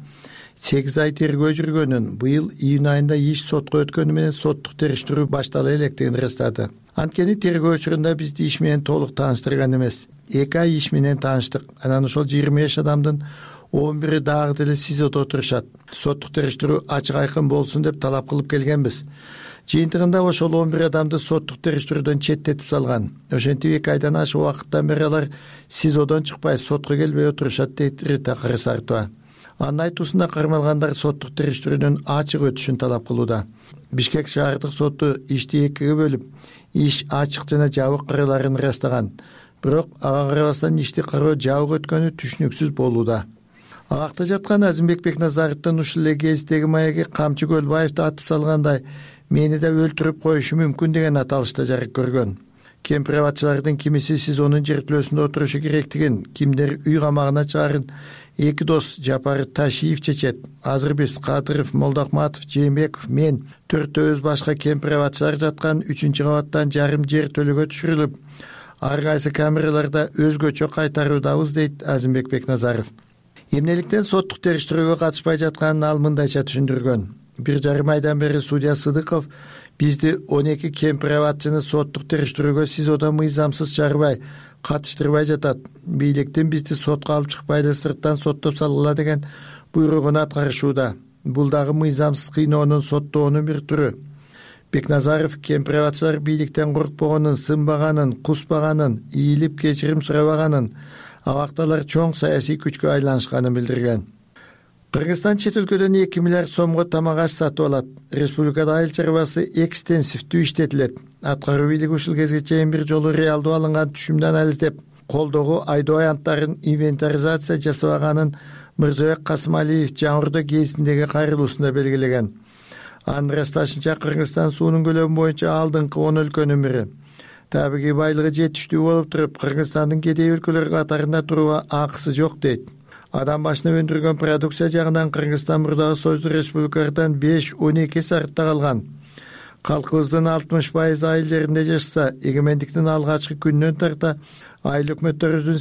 8 ай тергөө жүргөнүн, быйыл июнь айында иш сотко өткөнү менен соттук териштирүү баштала электигин ырастады. Анткени тергөө учурунда бизди иш менен толук тааныштырган эмес. 2 ай иш менен тааныштык. Анан ошол 25 адамдын 11 дагы деле СИЗОдо отурушат. Соттук териштирүү ачык айкын болсун деп талап кылып келгенбиз. Жыйынтыгында ошол 11 адамды соттук териштирүүдөн четтетип салган. Ошентип 2 айдан ашык убакыттан бери алар СИЗОдон чыкпай сотко келбей отурушат, дейт Рита Карасартова. Анын айтуусунда кармалгандар соттук териштирүүнүн ачык өтүшүн талап кылууда. Бишкек шаардык соту ишти 2-ге бөлүп, иш ачык жана жабык кырыларын ырастаган. Бирок ага карабастан ишти кароо жабык өткөнү түшүнүксүз болууда. Абакта жаткан Азимбек Бекназаровдун ушул эле кездеги маеги Камчы Көлбаевди атып салгандай мени да өлтүрүп коюшу мүмкүн деген аталышта жарык көргөн. Кемпирабадчылардын кимиси СИЗОнун жертөлөсүндө отурушу керектигин, кимдер үй камагына чыгарын эки дос Жапар Ташиев чечет. Азыр биз Кадыров, Молдохматов, Жээнбеков, мен төртөөбүз башка кемпирабадчылар жаткан 3-кабаттан жарым жертөлөгө түшүрүлүп, ар кайсы камераларда өзгөчө кайтаруудабыз, дейт Азимбек Бекназаров. Эмнеликтен соттук териштирүүгө катышпай жатканын ал мындайча түшүндүргөн. 1,5 айдан бери судья Сыдыков бизди 12 кемпирабадчыны соттук териштирүүгө СИЗОдон мыйзамсыз чыгарбай, катыштырбай жатат. Бийликтин бизди сотко алып чыкпайды, сырттан соттоп салгыла деген буйругун аткарышууда. Бул дагы мыйзамсыз кыйноонун, соттоонун бир түрү. Бекназаров кемпирабадчылар бийликтен коркпогонун, сынбаганын, куспаганын, ийилип кечирим сурабаганын, абакталар чоң саясий күчкө айланышканын билдирген. Кыргызстан чет өлкөдөн 2 миллиард сомго тамак аш сатып алат. Республикада айыл чарбасы экстенсивдүү иштетилет. Аткаруу бийлиги ушул кезге чейин бир жолу реалдуу алынган түшүмдү анализдеп, колдогу айдоо аянттарын инвентаризация жасабаганын Мырзабек Касымалиев Жаңырдо гезитиндеги кайрылуусунда белгилеген. Анын ырасташынча Кыргызстан суунун көлөмү боюнча алдыңкы 10 өлкөнүн бири. Табиғи байлыгы жетиштүү болуп туруп, Кыргызстандын кедей өлкөлөр катарында турууга акысы жок дейт. Адам башына өндүргөн продукция жагынан Кыргызстан мурдагы Союздук республикалардан 5-12 эсе артта калган. Калкыбыздын 60% айыл жеринде жашаса, эгемендиктин алгачкы күнүнөн тарта айыл өкмөттөрүбүздүн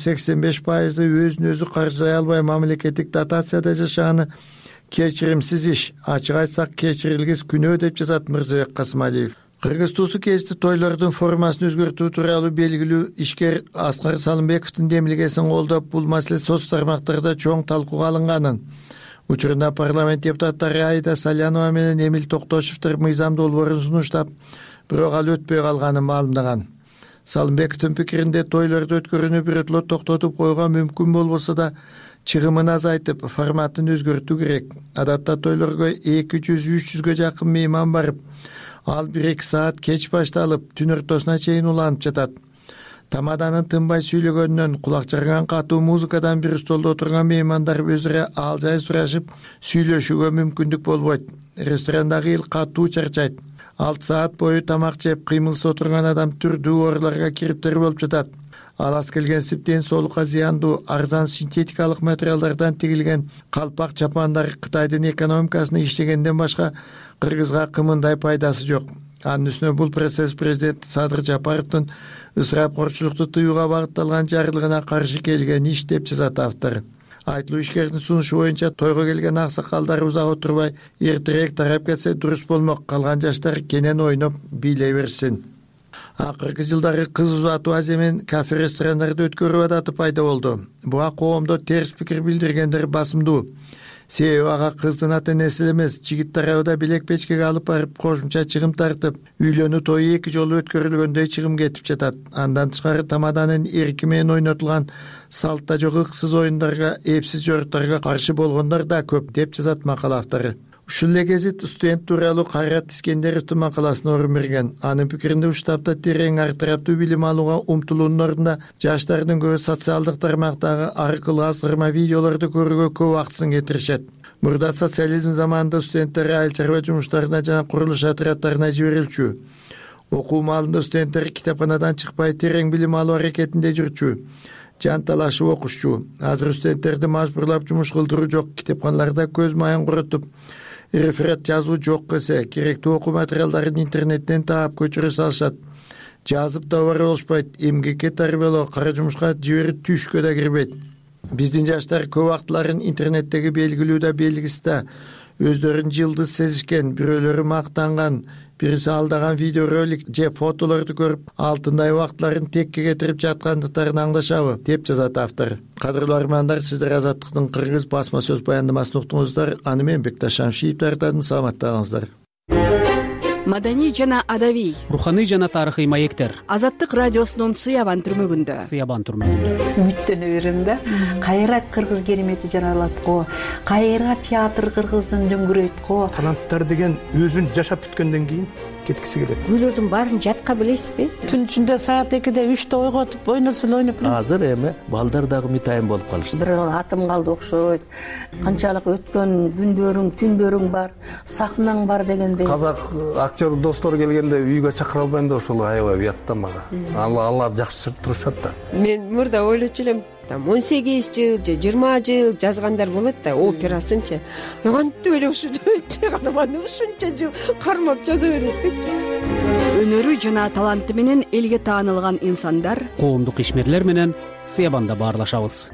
85% өзүн өзү каржылай албай мамлекеттик дотацияда жашаганы кечиримсиз иш. Ачык айтсак, кечирилгис күнөө деп жазат Мырзабек Касымалиев. Кыргыз туусу кезде тойлордун формасын өзгөртүү тууралуу белгилүү ишкер Аскар Салымбековдун демилгесин колдоп, бул маселе соц тармактарда чоң талкууга алынганын, учурунда парламент депутаттары Айда Салянова менен Эмил Токтошевдер мыйзам долбоорун сунуштап, бирок ал өтпөй калганын маалымдаган. Салымбековдун пикиринде тойлорду өткөрүүнү бирөтлөө токтотуп койгон мүмкүн болбосо да, чыгымын азайтып, форматын өзгөртүү керек. Адатта тойлорго 200-300га жакын мейман барып, ал 1-2 саат кеч башталып, түн ортосуна чейин уланып жатат. Тамаданын тынбай сүйлөгөнүнөн, кулак жарган катуу музыкадан бир столдо отурган меймандар өзүрө ал жай сурашып, сүйлөшүүгө мүмкүндүк болбойт. Ресторандагы эл катуу чарчайт. 6 саат бою тамак жеп, кыймылсыз отурган адам түрдүү ооруларга кириптер болуп жатат. Ал аз келген сиптен соолукка зыяндуу арзан синтетикалык материалдардан тигилген калпак чапандар Кытайдын экономикасына иштегенден башка Кыргызга кымындай пайдасы жок. Анын үстүнө бул процесс президент Садыр Жапаровдун ысырапкорчулукту тыюуга багытталган жарлыгына каршы келген иш деп жазат автор. Айтылуу ишкердин сунушу боюнча тойго келген аксакалдар узак отурбай эртерээк тарап кетсе дурус болмок. Калган жаштар кенен ойноп бийлей берсин. Акыркы жылдары кыз узатуу аземен кафе ресторандарды өткөрүү адаты пайда болду. Буга коомдо терс пикир билдиргендер басымдуу. Себеби ага кыздын ата-энеси эмес, жигит тарабы белек печкеге алып барып кошумча чыгым тартып, үйлөнүү тою 2 жолу өткөрүлгөндөй чыгым кетип жатат. Андан тышкары тамаданын эрки менен ойнотулган салтта жок ыксыз оюндарга, эпсиз жоруктарга каршы болгондор да көп деп жазат макала автору. Ушул эле гезит студент тууралуу Кайрат Искендеровдун макаласына орун берген. Анын пикиринде уштапта терең ар тараптуу билим алууга умтулуунун ордуна жаштардын көбү социалдык тармактагы аркылуу азгырма видеолорду көрүүгө көп убактысын кетиришет. Мурда социализм заманында студенттер айыл чарба жумуштарына жана курулуш отряддарына жиберилчү. Окуу маалында студенттер китапканадан чыкпай терең билим алуу аракетинде жүрчү. Жан талашып окушчу. Азыр студенттерди мажбурлап жумуш кылдыруу жок. Китапканаларда көз майын курутуп, реферат жазуу жок эсе, керектүү окуу материалдарын интернеттен таап көчүрө салышат. Жазып да бар болушпайт. Эмгекке тарбиялоо, кара жумушка жиберип түшкө да кирбейт. Биздин жаштар көп убактыларын интернеттеги белгилүү да белгисиз да өздөрүн жылдыз сезишкен, бирөөлөрү мактанган, бириси алдаган видеоролик же фотолорду көрүп, алтындай убактыларын текке кетирип жаткандыктарын аңдашабы деп жазат автор. Кадырлуу армандар, сиздер Азаттыктын кыргыз басма сөз баяндамасын уктуңуздар. Аны мен Бекташ Шамшиев даярдадым. Саламаттыгыңыздар. Маданий жана адабий, руханий жана тарыхый маектер. Азаттык радиосунун Сыябан түрмөгүндө. Үмүттөнө берем да. Кайра кыргыз керемети жаралат го. Кайра театр кыргыздын дөңгүрөйт го. Таланттар деген өзүн жашап бүткөндөн кийин кеткиси келет. Күйлөрдүн баарын жатка билесизби? Түн ичинде саат 2-де 3-те ойготуп ойносо ойноп. Азыр эми балдар дагы митайын болуп калышты. Бир атым калды окшойт. Канчалык өткөн күндөрүң, түндөрүң бар, сахнаң бар дегендей. Казак актер достор келгенде үйгө чакыра албайм да ошол аябай уятта мага. Алар жакшы турушат да. Мен мурда ойлочу элем, 18 жыл же 20 жыл жазгандар болот да, операсынчы. Кантип эле ушунча карманды, ушунча жыл кармап жаза берет деп. Өнөрү жана таланты менен элге таанылган инсандар коомдук ишмерлер менен Сыябанда баарлашабыз.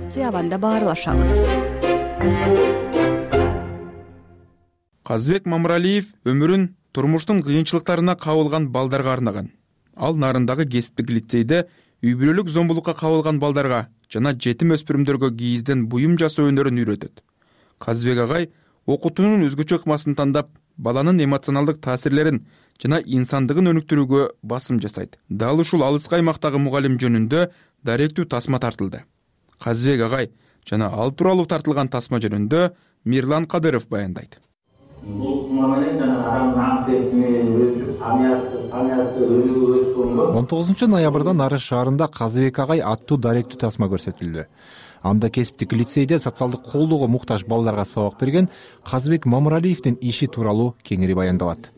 Казбек Мамыралиев өмүрүн турмуштун кыйынчылыктарына кабылган балдарга арнаган. Ал Нарындагы кесиптик лицейде үй бүлөлүк зомбулукка кабылган балдарга жана жетим өспүрүмдөргө кийизден буюм жасоо өнөрүн үйрөтөт. Казбек агай окутуунун өзгөчө ыкмасын тандап, баланын эмоционалдык таасирлерин жана инсандыгын өнүктүрүүгө басым жасайт. Дал ушул алыскы аймактагы мугалим жөнүндө даректүү тасма тартылды. Казбек агай жана ал тууралуу тартылган тасма жөнүндө Мирлан Кадыров баяндайт. Бул кумма менен жана адамдын аң сезими өсүп, памяты өнүгүп өскөнгө 19 ноябрда Нарыш шаарында Казыбек агай аттуу даректүү тасма көрсөтүлдү. Анда кесиптик лицейде социалдык колдоого муктаж балдарга сабак берген Казыбек Мамыралиевдин иши тууралуу кеңири баяндалат.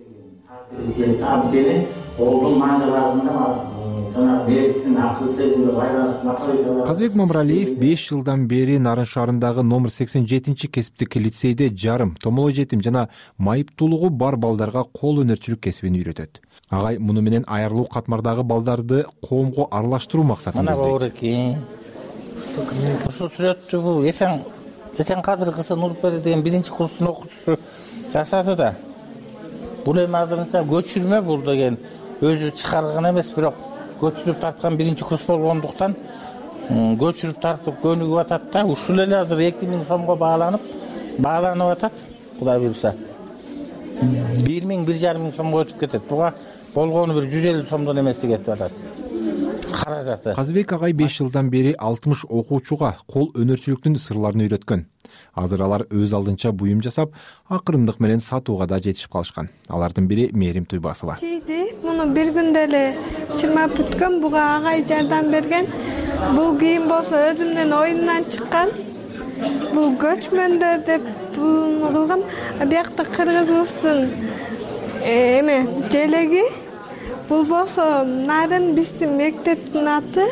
Казыбек Мамыралиев 5 жылдан бери Нарын шаарындагы номер 87 кесиптик лицейде жарым, томоло жетим жана майыптуулугу бар балдарга кол өнөрчүлүк кесибин үйрөтөт. Агай муну менен аярлуу катмардагы балдарды коомго аралаштыруу максатын көздөйт. Ушул сүрөттү бул Эсен Кадыр кызы Нурпери деген 1-курстун окуучусу жасады да. Бул эми азырынча көчүрмө бул деген өзү чыгарган эмес, бирок көчүрүп тарткан 1-курс болгондуктан көчүрүп тартып көнүгүп атат да. Ушул эле азыр 2000 сомго бааланып атат. Кудай буйруса 1000-1500 сомго өтүп кетет. Буга болгону бир 150 сомдон эмеси кетип атат. Каражаты. Казыбек агай 5 жылдан бери 60 окуучуга кол өнөрчүлүктүн сырларын үйрөткөн. Азыр алар өз алдынча буюм жасап, акырындык менен сатууга да жетишип калышкан. Алардын бири Мээрим Туйбасова. Муну бир күндө эле чырмап бүткөн, буга агай жардам берген. Бул кийин болсо өзүмдүн оюмдан чыккан. Бул көчмөндөр деп буну кылгам. Биякта кыргызыбыздын желеги. Бул болсо Нарын биздин мектептин аты.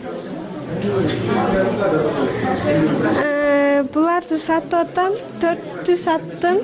Буларды сатып атам, 4 саттым.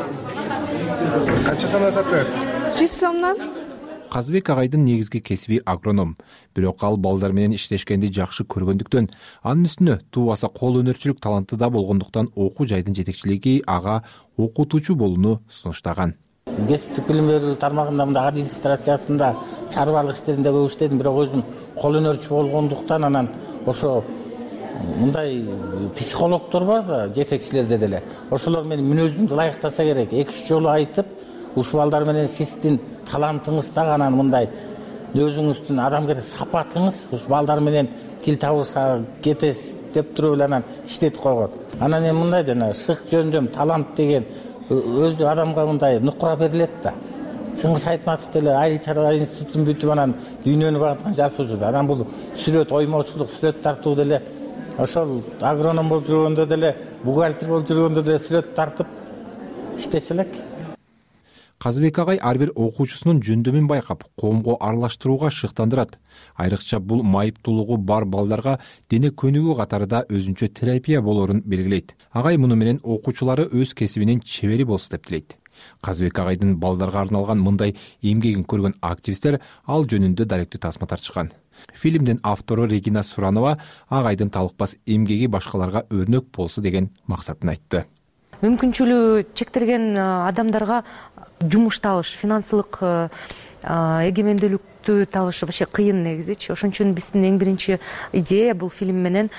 Канча сомдон саттыңыз? 100 сомдон. Казыбек агайдын негизги кесиби агроном. Бирок ал балдар менен иштешкенди жакшы көргөндүктөн, анын үстүнө туубаса кол өнөрчүлүк таланты да болгондуктан окуу жайдын жетекчилиги ага окутуучу болууну сунуштаган. Кесиптик билим берүү тармагында мында администрациясында чарбалык иштеринде көп иштедим, бирок өзүм кол өнөрчү болгондуктан анан ошо мындай психологдор бар да, жетекчилерде деле. Ошолор менин мүнөзүмдү ылайыктаса керек. 2-3 жолу айтып, ушул балдар менен сиздин талантыңыз да анан мындай өзүңүздүн адамгерчилик сапатыңыз ушул балдар менен тил табыша кетесиз деп туруп эле анан иштетип койгон. Анан эми мындай жана шык жөндөм талант деген өзү адамга мындай нукура берилет да. Чыңгыз Айтматов деле айыл чарба институтун бүтүп анан дүйнөнү багыткан жасоочу да. Анан бул сүрөт оймоочулук, сүрөт тартуу деле ошол агроном болуп жүргөндө деле, бухгалтер болуп жүргөндө деле сүрөт тартып иштечү элек. Казыбек агай ар бир окуучусунун жөндөмүн байкап, коомго аралаштырууга шыктандырат. Айрыкча бул майыптуулугу бар балдарга дене көнүгүү катарында өзүнчө терапия болоорун белгилейт. Агай муну менен окуучулары өз кесибинин чебери болсун деп тилейт. Казыбек агайдын балдарга арналган мындай эмгегин көргөн активисттер ал жөнүндө даректүү тасма тартышкан. Фильмдин автору Регина Суранова агайдын талыкпас эмгеги башкаларга өрнөк болсун деген максатын айтты. Мүмкүнчүлүгү чектелген адамдарга жумуш табыш, финансылык эгемендүүлүктү табыш вообще кыйын негизичи. Ошон үчүн биздин эң биринчи идея бул фильм менен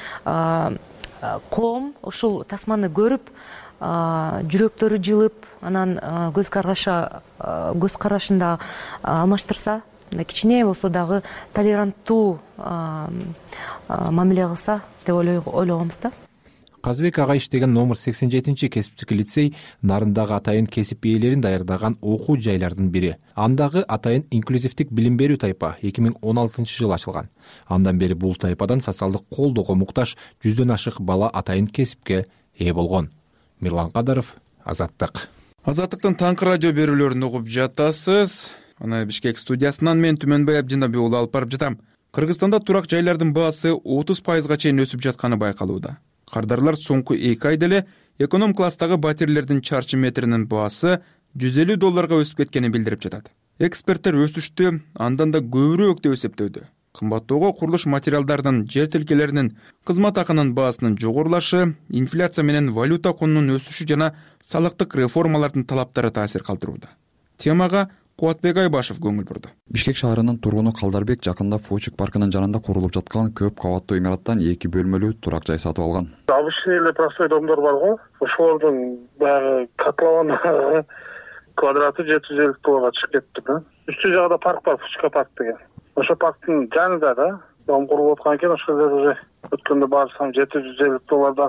коом ушул тасманы көрүп, жүрөктөрү жылып, анан көз карашында алмаштырса, кичине болсо дагы толеранттуу мамиле кылса деп ойлогонбуз да. Казыбек агай иштеген номер 87 кесиптик лицей Нарындагы атайын кесип ээлерин даярдаган окуу жайлардын бири. Андагы атайын инклюзивдик билим берүү тайпа 2016-жылы ачылган. Андан бери бул тайпадан социалдык колдоого муктаж 100дөн ашык бала атайын кесипке ээ болгон. Мирлан Кадыров, Азаттык. Азаттыктын таңкы радио берүүлөрүн угуп жатасыз. Ана Бишкек студиясынан мен Түмөнбай Абдинабек уулу алып барып жатам. Кыргызстанда турак жайлардын баасы 30%га чейин өсүп жатканы байкалууда. Кардарлар соңку 2 айда эле эконом класстагы батирлердин чарчы метринин баасы $150 өсүп кеткенин билдирип жатат. Эксперттер өсүштү андан да көбүрөөк деп эсептөөдө. Кымбаттоого курулуш материалдардын, жер тилкелеринин, кызмат акынын баасынын жогорулашы, инфляция менен валюта кунунун өсүшү жана салыктык реформалардын талаптары таасир калтырууда. Темага Кубатбек Айбашев көңүл бурду. Бишкек шаарынын тургуну Калдарбек жакында Фочук паркынын жанында курулуп жаткан көп кабаттуу имараттан 2 бөлмөлүү турак жай сатып алган. Обычный эле простой домдор бар го. Ошолордун баягы котлован квадраты $750 чыгып кетти да. Үстү жагда парк бар, Фочук парк деген. Ошо парктын жанында да дом куруп аткан экен, ошол жерде уже өткөндө барсам $750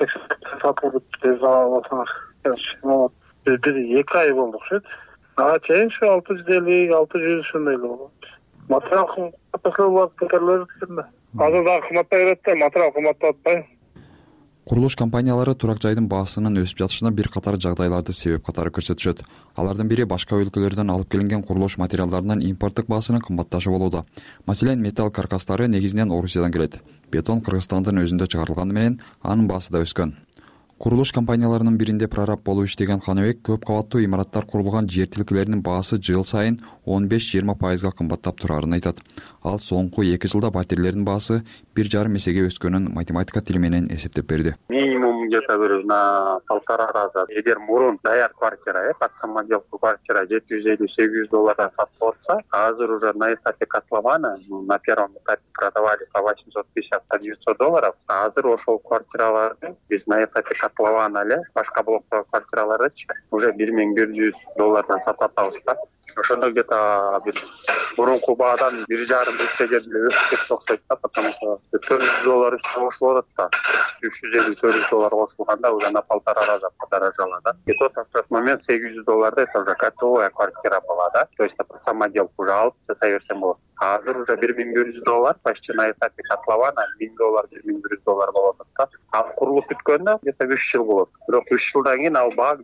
сатылып тез алып атсаңар. Бир 2 ай болду окшойт. Ага чейин ушу 650, 600 ушундай эле болот. Материал кымбаттап кетерлер да. Азыр дагы кымбаттап берет да, материал кымбаттап атпайбы? Курулуш компаниялары турак жайдын баасынын өсүп жатышына бир катар жагдайларды себеп катары көрсөтүшөт. Алардын бири башка өлкөлөрдөн алып келинген курулуш материалдарынын импорттук баасынын кымбатташы болууда. Маселен, металл каркастары негизинен Орусиядан келет. Бетон Кыргызстандын өзүндө чыгарылганы менен анын баасы да өскөн. Курулуш компанияларынын биринде прораб болуп иштеген Каныбек көп кабаттуу имараттар курулган жер тилкелеринин баасы жыл сайын 15-20% кымбаттап турарын айтат. Ал соңку 2 жылда батирлердин баасы 1,5 эсеге өскөнүн математика тили менен эсептеп берди. Минимум где-то на 1,5 раза. Эгер мурун даяр квартира, под самоделку квартира $750-800 сатып отса, азыр уже на этапе котлована, на первом этапе продавали по $850-900, а азыр ошол квартираларды биз на этапе котлована эле башка блоктогу квартираларды уже $1,100 сатып атабыз да. Ошондо где-то бир мурунку баадан 1,5 эсеге өсүп кетти окшойт да, потому что $400 кошулат да. $350-400 кошулганда уже на 1,5 раза подорожало, да. И тот момент $800 это уже готовая квартира была, да. То есть это самоделку уже алып жасай болот. А азыр уже $1,100 почти на этапе котлована $1,000-1,100 болот да. А курулуп бүткөндө где-то 3 жыл болот. Бирок 3 жылдан кийин ал баа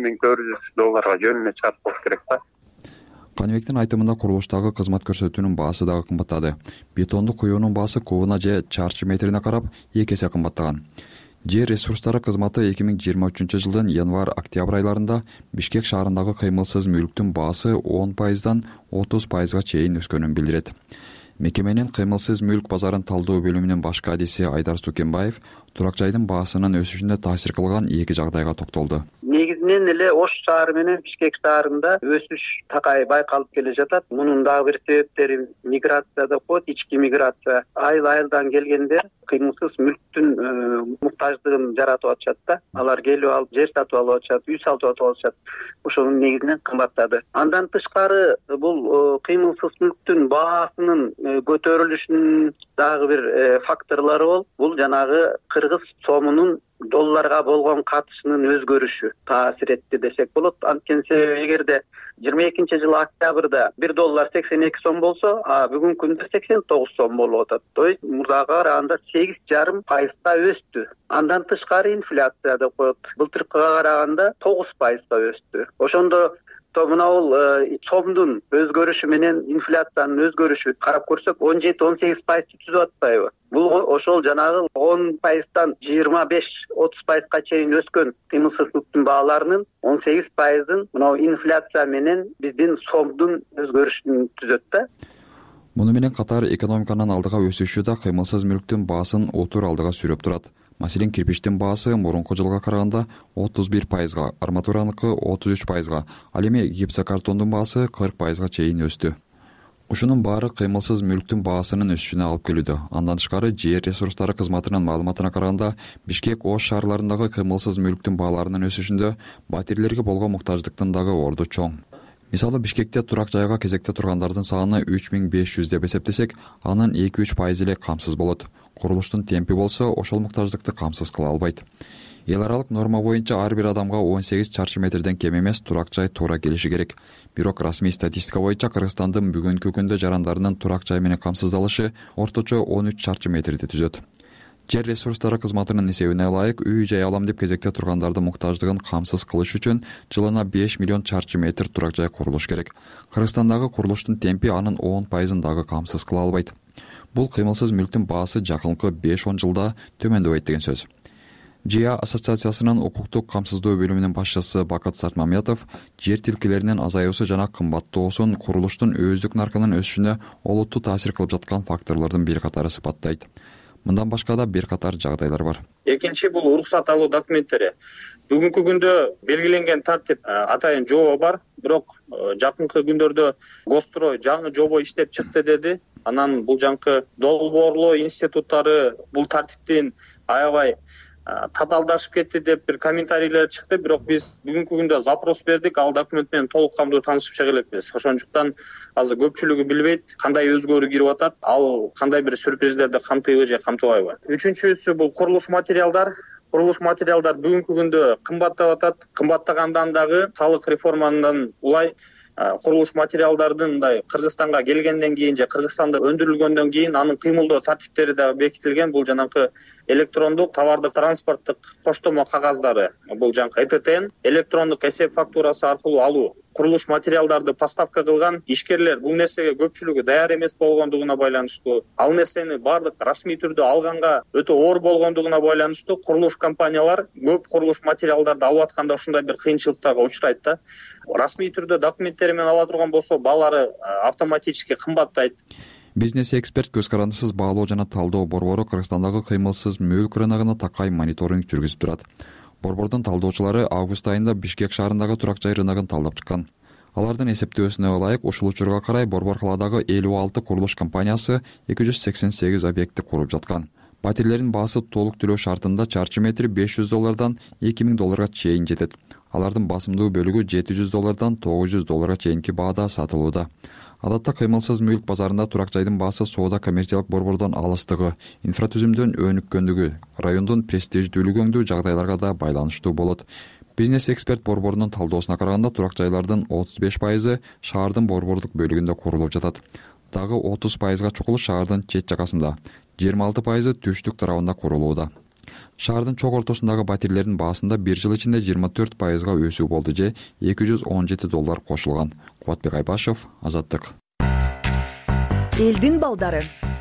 $1,400 жөнүнө чыгып болуш керек да. Каныбектин айтымында курулуштагы кызмат көрсөтүүнүн баасы дагы кымбаттады. Бетонду куюунун баасы кубуна же чарчы метрине карап 2 эсе кымбаттаган. Жер ресурстары кызматы 2023 жылдын январь-октябрь айларында Бишкек шаарындагы кыймылсыз мүлктүн баасы 10%дан 30%га чейин өскөнүн билдирет. Мекеменин кыймылсыз мүлк базарын талдоо бөлүмүнүн башкы адиси Айдар Сукенбаев турак жайдын баасынын өсүшүнө таасир кылган 2 жагдайга токтолду. Негизинен эле Ош шаары менен Бишкек шаарында өсүш такай байкалып келе жатат. Мунун дагы бир себептери миграция деп коет, ички миграция. Айыл-айылдан келгендер кыймылсыз мүлктүн муктаждыгын жаратып атышат да. Алар келип алып жер сатып алып атышат, үй сатып атышат. Ошонун негизинен кымбаттады. Андан тышкары бул кыймылсыз мүлктүн баасынын көтөрүлүшүнүн дагы бир факторлору бол. Бул жанагы кыргыз сомунун долларга болгон катышынын өзгөрүшү таасир этти десек болот. Анткени себеби эгерде 22-жылы октябрда $1 82 сом болсо, а бүгүнкү күндө 89 сом болуп атат. То есть мурдага караганда 8,5% өстү. Андан тышкары инфляция деп коет. Былтыркыга караганда 9% өстү. Ошондо мына бул сомдун өзгөрүшү менен инфляциянын өзгөрүшү карап көрсөк 17-18% түзүп атпайбы? Бул ошол жанагы 10%дан 25-30%га чейин өскөн кыймылсыз мүлктүн бааларынын 18%ын мына инфляция менен биздин сомдун өзгөрүшүн түзөт да. Муну менен катар экономиканын алдыга өсүшү да кыймылсыз мүлктүн баасын отур алдыга сүйрөп турат. Маселен, кирпичтин баасы мурунку жылга караганда 31%га, арматураныкы 33%га, ал эми гипсокартондун баасы 40%га чейин өстү. Ушунун баары кыймылсыз мүлктүн баасынын өсүшүнө алып келүүдө. Андан тышкары жер ресурстары кызматынын маалыматына караганда, Бишкек, Ош шаарларындагы кыймылсыз мүлктүн бааларынын өсүшүндө батирлерге болгон муктаждыктын дагы орду чоң. Мисалы, Бишкекте турак жайга кезекте тургандардын саны 3500 деп эсептесек, анын 2-3% эле камсыз болот. Курулуштун темпи болсо, ошол муктаждыкты камсыз кыла албайт. Эл аралык норма боюнча ар бир адамга 18 чарчы метрден кем эмес турак жай туура келиши керек. Бирок расмий статистика боюнча Кыргызстандын бүгүнкү күндө жарандарынын турак жай менен камсыздалышы орточо 13 чарчы метрди түзөт. Жер ресурстары кызматынын эсебине ылайык үй жай алам деп кезекте тургандардын муктаждыгын камсыз кылыш үчүн жылына 5 миллион чарчы метр турак жай курулуш керек. Кыргызстандагы курулуштун темпи анын 10%ын дагы камсыз кыла албайт. Бул кыймылсыз мүлктүн баасы жакынкы 5-10 жылда төмөндөбөйт деген сөз. ЖИА ассоциациясынын укуктук камсыздоо бөлүмүнүн башчысы Бакат Сартмамедов жер тилкелеринин азаюусу жана кымбаттоосун курулуштун өздүк наркынын өсүшүнө олуттуу таасир кылып жаткан факторлордун бир катары сыпаттайт. Мындан башка да бир катар жагдайлар бар. Экинчи бул уруксат алуу документтери. Бүгүнкү күндө белгиленген тартип атайын жобо бар, бирок жакынкы күндөрдө Гострой жаңы жобо иштеп чыкты деди. Анан бул жаңкы долбоорлоо институттары бул тартиптин аябай татаалдашып кетти деп бир комментарийлер чыкты, бирок биз бүгүнкү күндө запрос бердик, ал документ менен толук камдуу таанышып чыга элекпиз. Ошондуктан азыр көпчүлүгү билбейт кандай өзгөрүү кирип атат, ал кандай бир сюрприздерди камтыйбы же камтыбайбы. Үчүнчүсү бул курулуш материалдар. курулуш материалдар бүгүнкү күндө кымбаттап атат. Кымбаттагандан дагы салык реформандан улай курулуш материалдардын мындай Кыргызстанга келгенден кийин же Кыргызстанда өндүрүлгөндөн кийин анын кыймылдоо тартиптери дагы бекитилген. Бул жанакы электрондук товардык транспорттук коштомо кагаздары, бул жанакы ЭТТн электрондук эсеп фактурасы аркылуу алуу. Курулуш материалдарды поставка кылган ишкерлер бул нерсеге көпчүлүгү даяр эмес болгондугуна байланыштуу, ал нерсени бардык расмий түрдө алганга өтө оор болгондугуна байланыштуу курулуш компаниялар көп курулуш материалдарды алып атканда ушундай бир кыйынчылыктарга учурайт да. Расмий түрдө документтери менен ала турган болсо баалары автоматически кымбаттайт. Бизнес эксперт көз карандысыз баалоо жана талдоо борбору Кыргызстандагы кыймылсыз мүлк рыногуна такай мониторинг жүргүзүп турат. Борбордун талдоочулары август айында Бишкек шаарындагы турак жай рыногун талдап чыккан. Алардын эсептөөсүнө ылайык ушул учурга карай борбор калаадагы 56 курулуш компаниясы 288 объектти куруп жаткан. Патирлердин баасы толук төлөө шартында чарчы метри $500 $2000 чейин жетет. Алардын басымдуу бөлүгү $700 $900 чейинки баада сатылууда. Адатта кыймылсыз мүлк базарында турак жайдын баасы соода коммерциялык борбордон алыстыгы, инфратүзүмдөн өнүккөндүгү, райондун престиждүүлүгүндүү жагдайларга да байланыштуу болот. Бизнес эксперт борборунун талдоосуна караганда турак жайлардын 35% шаардын борбордук бөлүгүндө курулуп жатат. Дагы 30%га чукулу шаардын чет жагасында, 26% түштүк тарабында курулууда. Шаардын чок ортосундагы батирлердин баасында бир жыл ичинде 24%га өсүү болду же $217 кошулган. Кубатбек Айбашев, Азаттык. Элдин балдары.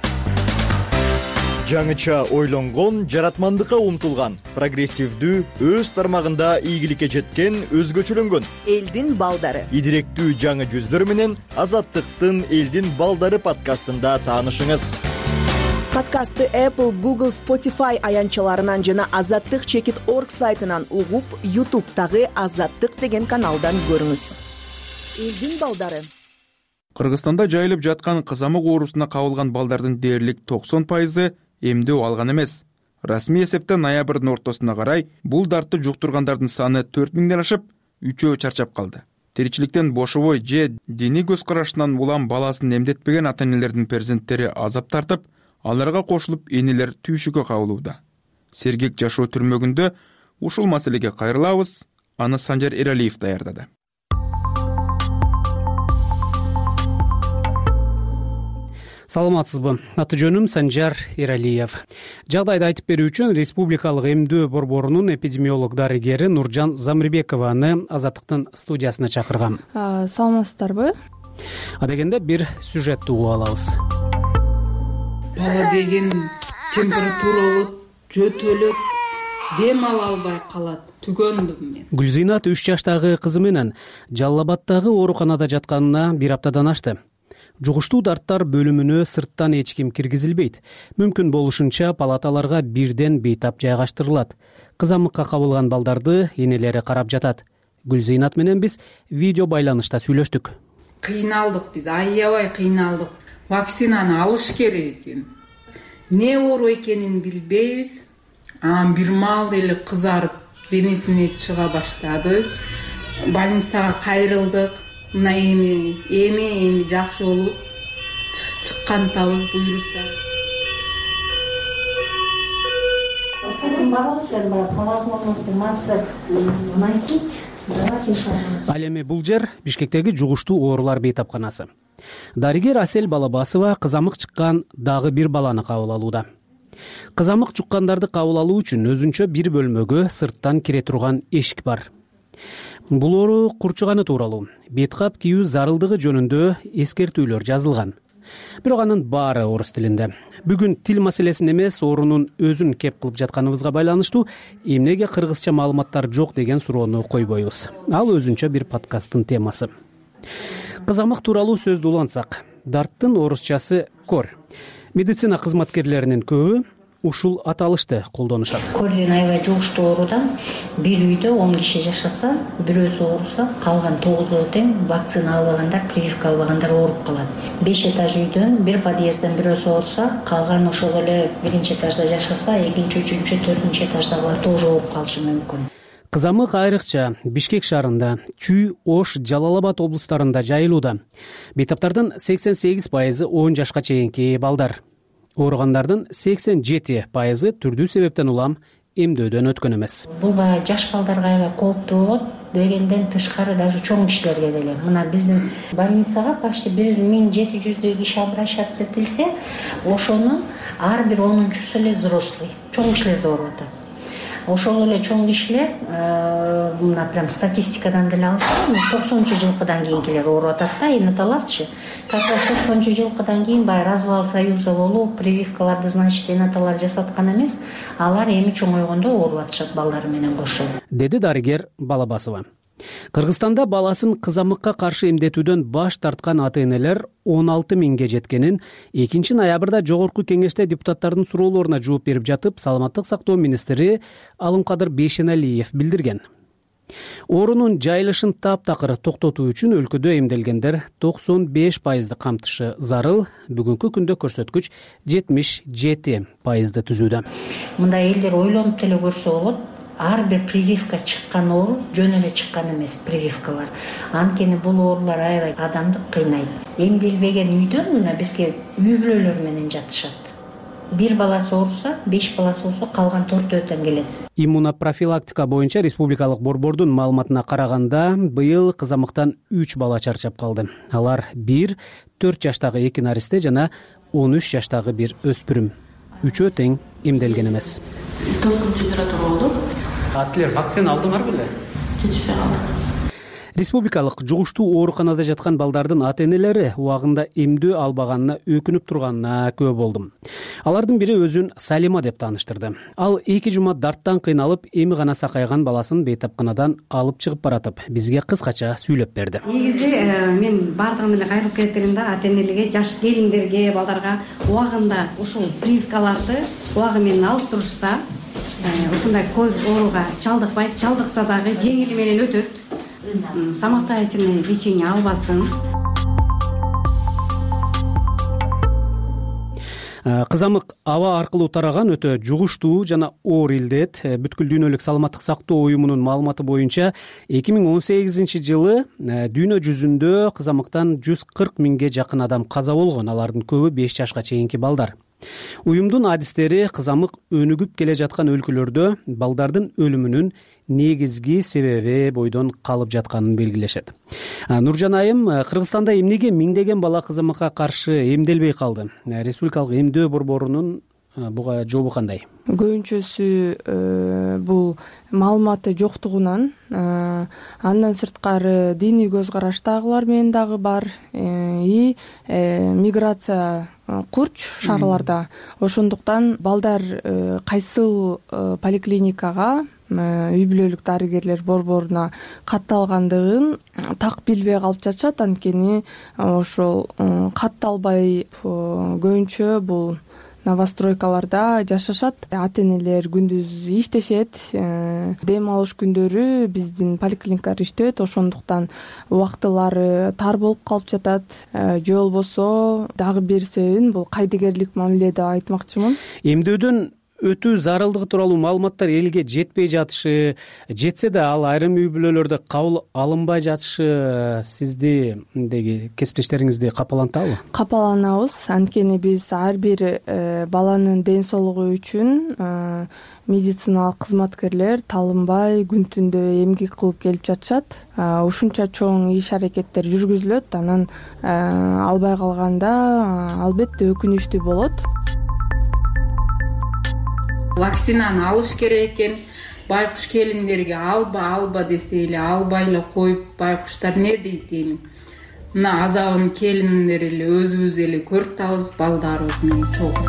Жаңыча ойлонгон, жаратмандыкка умтулган, прогрессивдүү, өз тармагында ийгиликке жеткен, өзгөчөлөнгөн. Элдин балдары. Идиректүү жаңы жүздөр менен Азаттыктын Элдин балдары подкастында таанышыңыз. Подкастты Apple, Google, Spotify аянчаларынан жана azattik.org сайтынан угуп, YouTube'тагы Азаттык деген каналдан көрүңүз. Элдин балдары. Кыргызстанда жайылып жаткан кызамык оорусуна кабылган балдардын дээрлик 90% эмдөө алган эмес. Расмий эсепте ноябрдын ортосуна карай бул дартты жуктургандардын саны 4000ден ашып, 3 чарчап калды. Тиричиликтен бошобой же диний көз карашынан улам баласын эмдетпеген ата-энелердин перзенттери азап тартып, аларга кошулуп энелер түйшүккө кабылууда. Сергек жашоо түрмөгүндө ушул маселеге кайрылабыз. Аны Санжар Эралиев даярдады. Саламатсызбы? Аты жөнүм Санжар Эралиев. Жагдайды айтып берүү үчүн Республикалык эмдөө борборунун эпидемиолог дарыгери Нуржан Замирбекованы Азаттыктын студиясына чакыргам. Саламатсыздарбы? Адегенде бир сюжетти угуп алабыз. Бала деген температура болот, жөтөлөт, дем ала албай калат. Түгөндүм мен. Гүлзинат 3 жаштагы кызы менен Жалал Абаддагы ооруканада жатканына 1 аптадан ашты. Жугуштуу дарттар бөлүмүнө сырттан эч ким киргизилбейт. Мүмкүн болушунча палаталарга бирден бейтап жайгаштырылат. Кызамыкка кабылган балдарды энелери карап жатат. Гүлзинат менен биз видео байланышта сүйлөштүк. Кыйналдык биз, аябай кыйналдык. Вакцинаны алыш керек экен. Не оору экенин билбейбиз. Анан бир маал эле кызарып, денесине чыга баштады. Больницага кайрылдык. Мына эми жакшы болуп чыккантабыз буюрса. Ал эми бул жер Бишкектеги жугуштуу оорулар бейтапканасы. Дарыгер Асель Балабасова кызамык чыккан дагы бир баланы кабыл алууда. Кызамык чуккандарды кабыл алуу үчүн өзүнчө бир бөлмөгө сырттан кире турган эшик бар. Бул оору курчуганы тууралуу, бет кап кийүү зарылдыгы жөнүндө эскертүүлөр жазылган. Бирок анын баары орус тилинде. Бүгүн тил маселесин эмес, оорунун өзүн кеп кылып жатканыбызга байланыштуу эмнеге кыргызча маалыматтар жок деген суроону койбойбуз. Ал өзүнчө бир подкасттын темасы. Кызамык тууралуу сөздү улантсак, дарттын орусчасы кор. Медицина кызматкерлеринин көбү ушул аталышты колдонушат. Корден аябай жугуштуу оорудан бир үйдө 10 киши жашаса, бирөөсү ооруса, калган 9 тең вакцина албагандар, прививка албагандар ооруп калат. 5 этаж үйдөн бир подъездден бирөөсү ооруса, калган ошол эле 1-этажда жашаса, 2-3, 4-этаждагылар тоже ооруп калышы мүмкүн. Кызамык айрыкча Бишкек шаарында, Чүй, Ош, Жалал Абад облустарында жайылууда. Бейтаптардын 88% 10 жашка чейинки балдар. Ооругандардын 87% түрдүү себептен улам эмдөөдөн өткөн эмес. Бул баягы жаш балдарга аябай кооптуу болот дегенден тышкары даже чоң кишилерге деле. Мына биздин больницага почти 1700 киши обращаться этилсе, ошонун ар бир 10-чусу эле взрослый, чоң кишилерде ооруп атат. Ошол эле чоң кишилер, мына прям статистикадан деле алсак, 90-чу жылкыдан кийинкилер ооруп атат да, энаталарчы. Как раз 90-чу жылкыдан кийин баягы развал союза болуп, прививкаларды, значит, энаталар жасаткан эмес, алар эми чоңойгондо ооруп атышат балдары менен кошо. Деди дарыгер Балабасова. Кыргызстанда баласын кызамыкка каршы эмдетүүдөн баш тарткан ата-энелер 16 миңге жеткенин 2 ноябрда жогорку кеңеште депутаттардын суроолоруна жооп берип жатып, саламаттык сактоо министри Алымкадыр Бейшеналиев билдирген. Оорунун жайылышын таптакыр токтотуу үчүн өлкөдө эмделгендер 95% камтышы зарыл. Бүгүнкү күндө көрсөткүч 77% түзүүдө. Мындай элдер ойлонуп деле көрсө болот. Ар бир прививка чыккан оору жөн эле чыккан эмес прививкалар. Анткени бул оорулар аябай адамды кыйнайт. Эмделбеген үйдөн мына бизге үй бүлөлөр менен жатышат. Бир баласы ооруса, 5 баласы болсо, калган 4-өтөн келет. Иммунопрофилактика боюнча республикалык борбордун маалыматына караганда, быйыл кызамыктан 3 бала чарчап калды. Алар 1-4 жаштагы 2 наристе жана 13 жаштагы бир өспүрүм. Үчөө тең эмделген эмес. 4 температура болду. Силер вакцина алдыңар беле? Жетишпей калдык. Республикалык жугуштуу ооруканада жаткан балдардын ата-энелери убагында эмдөө албаганына өкүнүп турганына күбө болдум. Алардын бири өзүн Салима деп тааныштырды. Ал 2 жума дарттан кыйналып, эми гана сакайган баласын бейтапканадан алып чыгып баратып, бизге кыскача сүйлөп берди. Негизи мен бардыгын эле кайрылып кеткенимде ата-энелерге, жаш келиндерге, балдарга убагында ушул прививкаларды убагы менен алып турушса, ушундай коюп ооруга чалдыкпайт, чалдыкса дагы жеңили менен өтөт. Самостоятельное лечение албасын. Кызамык аба аркылуу тараган өтө жугуштуу жана оор илдет. Бүткүл дүйнөлүк саламаттык сактоо уюмунун маалыматы боюнча 2018 жылы дүйнө жүзүндө кызамыктан 140 миңге жакын адам каза болгон. Алардын көбү 5 жашка чейинки балдар. Уюмдун адистери кызамык өнүгүп келе жаткан өлкөлөрдө балдардын өлүмүнүн негизги себеби бойдон калып жатканын белгилешет. Нуржан айым, Кыргызстанда эмнеге миңдеген бала кызамыкка каршы эмделбей калды? Республикалык эмдөө борборунун буга жообу кандай? Көбүнчөсү бул маалыматы жоктугунан, андан сырткары диний көз караштагылар менен дагы бар, и миграция курч шаарларда. Ошондуктан балдар кайсыл поликлиникага, үй бүлөлүк дарыгерлер борборуна катталгандыгын так билбей калып жатышат. Анткени ошол катталбай көбүнчө бул новостройкаларда жашашат. Ата-энелер күндүз иштешет, дем алыш күндөрү биздин поликлиникалар иштейт. Ошондуктан убактылары тар болуп калып жатат. Же болбосо дагы бир себебин бул кайдыгерлик мамиле деп айтмакчымын. Эмдөөдөн өтүү зарылдыгы тууралуу маалыматтар элге жетпей жатышы, жетсе да ал айрым үй бүлөлөрдө кабыл алынбай жатышы сиздиги кесиптештериңизди капалантабы? Капаланабыз. Анткени биз ар бир баланын ден соолугу үчүн медициналык кызматкерлер талынбай күн түндө эмгек кылып келип жатышат. Ушунча чоң иш аракеттер жүргүзүлөт. Анан албай калганда албетте өкүнүчтүү болот. Вакцинаны алыш керек экен. Байкуш келиндерге алба десе эле албай эле коюп, байкуштар не дейт эми? Мына азабын келиндер эле өзүбүз эле көрүп атабыз, балдарыбыз менен чогуу.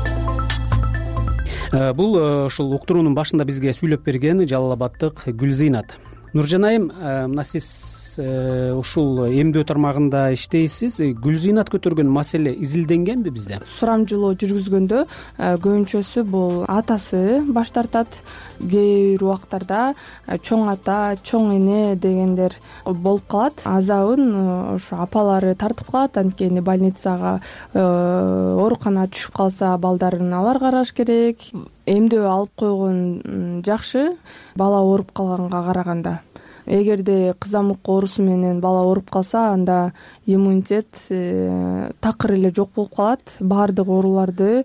Бул ушул уктуруунун башында бизге сүйлөп берген Жалал Абадтык Гүлзыйнат. Нуржан айым, мына сиз ушул эмдөө тармагында иштейсиз. Гүлзыйнат көтөргөн маселе изилденгенби бизде? Сурамжылоо жүргүзгөндө көбүнчөсү бул атасы баш тартат. Кээ бир убактарда чоң ата, чоң эне дегендер болуп калат. Азабын ошо апалары тартып калат. Анткени больницага, ооруканага түшүп калса, балдарын алар караш керек. Эмдөө алып койгон жакшы, бала ооруп калганга караганда. эгерде кызамык оорусу менен бала ооруп калса, анда иммунитет такыр эле жок болуп калат. Баардык ооруларды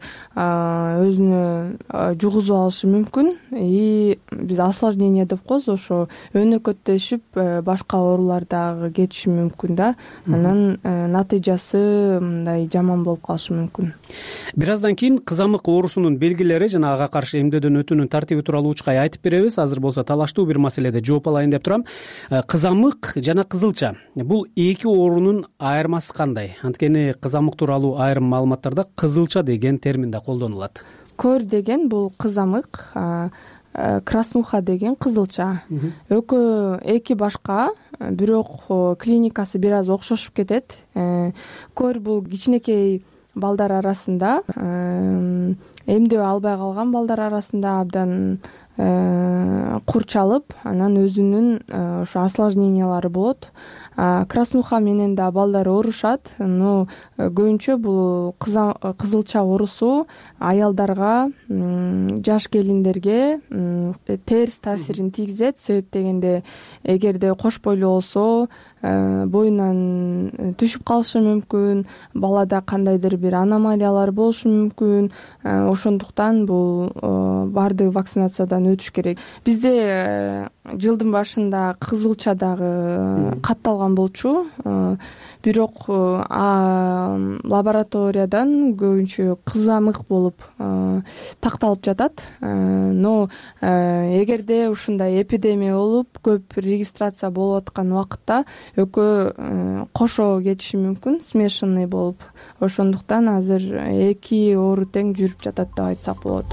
өзүнө жугузуп алышы мүмкүн. И биз осложнение деп коебуз, ошо өнөкөттөшүп башка оорулар дагы кетиши мүмкүн да. Анан натыйжасы мындай жаман болуп калышы мүмкүн. Бир аздан кийин кызамык оорусунун белгилери жана ага каршы эмдөөдөн өтүүнүн тартиби тууралуу учкай айтып беребиз. Азыр болсо талаштуу бир маселеде жооп алайын деп турам. Кызамык жана кызылча бул эки оорунун айырмасы кандай? Анткени кызамык тууралуу айрым маалыматтарда кызылча деген термин да колдонулат. Көр деген бул кызамык, краснуха деген кызылча. Экөө эки башка, бирок клиникасы бир аз окшошуп кетет. Көр бул кичинекей балдар арасында, эмдөө албай калган балдар арасында абдан курчалып, анан өзүнүн ошо осложнениялары болот. Краснуха менен да балдар оорушат, но көбүнчө бул кызылча оорусу аялдарга, жаш келиндерге терс таасирин тийгизет. Себеп дегенде, эгерде кош бойлуу болсо, боюнан түшүп калышы мүмкүн, балада кандайдыр бир аномалиялар болушу мүмкүн. Ошондуктан бул баардык вакцинациядан өтүш керек. Бизде жылдын башында кызылча дагы катталган болчу, бирок лабораториядан көбүнчө кызамык болуп такталып жатат. Но эгерде ушундай эпидемия болуп, көп регистрация болуп аткан убакытта экөө кошо кетиши мүмкүн, смешанный болуп. Ошондуктан азыр эки оору тең жүрүп жатат деп айтсак болот.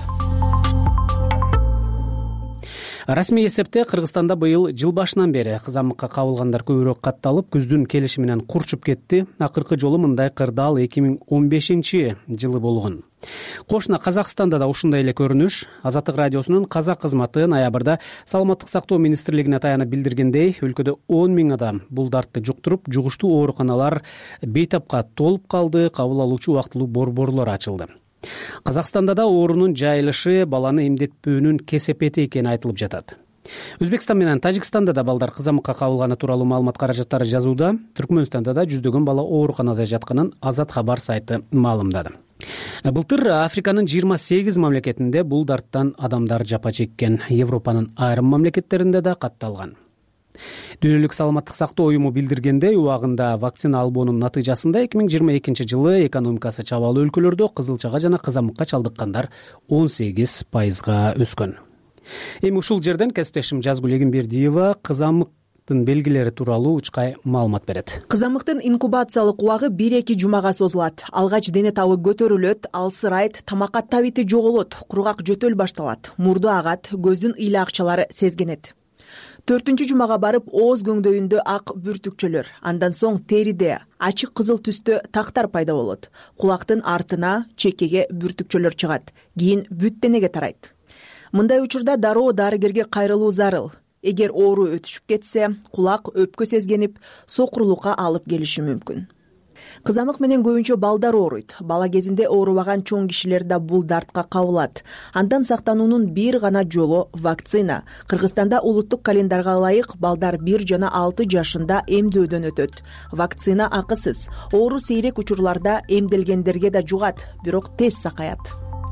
Расмий эсепте Кыргызстанда быйыл жыл башынан бери кызамыкка кабылгандар көбүрөөк катталып, күздүн келиши менен курчуп кетти. Акыркы жолу мындай кырдаал 2015-жылы болгон. Кошуна Казакстанда да ушундай эле көрүнүш. Азаттык радиосунун казак кызматы ноябрда Саламаттык сактоо министрлигине таянып билдиргендей, өлкөдө 10 000 адам бул дартты жуктуруп, жугуштуу ооруканалар бейтапка толуп калды, кабыл алуучу убактылуу борборлор ачылды. Казакстанда да оорунун жайылышы баланы эмдетпөөнүн кесепети экени айтылып жатат. Өзбекстан менен Тажикстанда да балдар кызамыкка кабылганы тууралуу маалымат каражаттары жазууда. Түркмөнстанда да жүздөгөн бала ооруканада жатканын Азат кабар сайты маалымдады. Былтыр Африканын 28 мамлекетинде бул дарттан адамдар жапа чеккен. Европанын айрым мамлекеттеринде да катталган. Дүйнөлүк саламаттык сактоо уюму билдиргендей, убагында вакцина албоонун натыйжасында 2022-жылы экономикасы чабаалуу өлкөлөрдө кызылчага жана кызамыкка чалдыккандар 18%га өскөн. Эми ушул жерден кесиптешим Жазгүл Эгембердиева кызамыктын белгилери тууралуу учкай маалымат берет. Кызамыктын инкубациялык убагы 1-2 жумага созулат. Алгач дене табы көтөрүлөт, алсырайт, тамакка табити жоголот, кургак жөтөл башталат, мурду агат, көздүн ыйла акчалары сезгенет. 4-чү жумага барып ооз көңдөйүндө ак бүртүкчөлөр, андан соң териде ачык кызыл түстө тактар пайда болот. Кулактын артына, чекеге бүртүкчөлөр чыгат, кийин бүт денеге тарайт. Мындай учурда дароо дарыгерге кайрылуу зарыл. Эгер оору өтүшүп кетсе, кулак өпкө сезгенип, сокурлукка алып келиши мүмкүн. Кызамык менен көбүнчө балдар ооруйт. Бала кезинде оорубаган чоң кишилер да бул дартка кабылат. Андан сактануунун бир гана жолу вакцина. Кыргызстанда улуттук календарга ылайык балдар 1 жана 6 жашында эмдөөдөн өтөт. Вакцина акысыз. Оору сейрек учурларда эмделгендерге да жугат, бирок тез сакаят.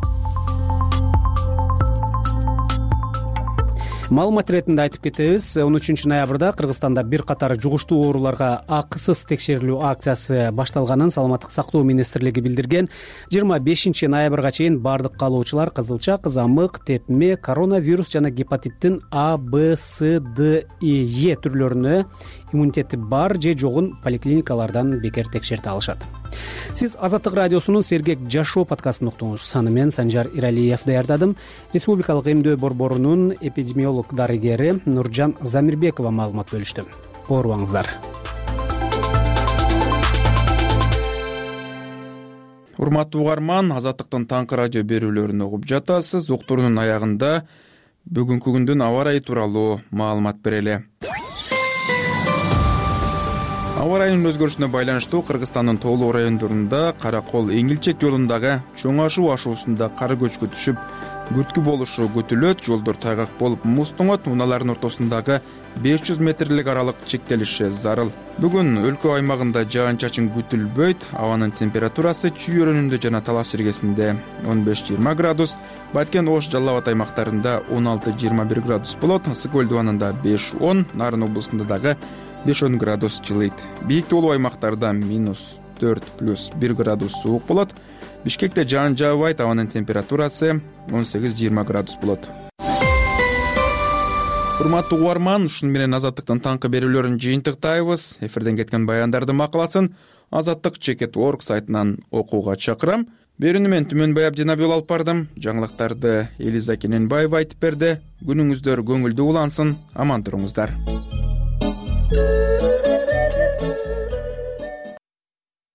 Маалымат иретинде айтып кетебиз, 13 ноябрда Кыргызстанда бир катар жугуштуу ооруларга акысыз текшерилүү акциясы башталганын Саламаттык сактоо министрлиги билдирген. 25 ноябрга чейин бардык каалоочулар кызылча, кызамык, тепме, коронавирус жана гепатиттин А, Б, С, Д, Е түрлөрүнө иммунитети бар же жогун поликлиникалардан бекер текшерте алышат. Сиз Азаттык радиосунун Сергек жашоо подкастын уктуңуз. Аны мен Санжар Иралиев даярдадым. Республикалык эмдөө борборунун эпидемиолог дарыгери Нуржан Замирбекова маалымат бөлүштү. Оорубаңыздар. Урматтуу угарман, Азаттыктын таңкы радио берүүлөрүн угуп жатасыз. Уктуруунун аягында бүгүнкү күндүн аба ырайы тууралуу маалымат берели. Аба ырайынын өзгөрүшүнө байланыштуу Кыргызстандын тоолуу райондорунда Каракол Эңилчек жолундагы Чоң Ашуу ашуусунда кар көчкү түшүп, күрткү болушу күтүлөт, жолдор тайгак болуп муз тоңот, унаалардын ортосундагы 500 метрлик аралык чектелиши зарыл. Бүгүн өлкө аймагында жаан-чачын күтүлбөйт, абанын температурасы Чүй өрөөнүндө жана Талас жергесинде 15-20 градус, Баткен, Ош, Жалал Абад аймактарында 16-21 градус болот, Ысык көл дубанында 5-10, Нарын облусунда дагы 5-10 градус жылыйт. Бийик тоолуу аймактарда -4+1 градус суук болот. Бишкекте жаан жаабайт, абанын температурасы 18-20 градус болот. Урматтуу угарман, ушуну менен Азаттыктын таңкы берүүлөрүн жыйынтыктайбыз. Эфирден кеткен баяндарды макаласын Азаттык.org сайтынан окууга чакырам. Берүүнү мен Түмөнбай Абдинабиул алып бардым. Жаңылыктарды Элиза Кененбаева айтып берди. Күнүңүздөр көңүлдүү улансын, аман туруңуздар.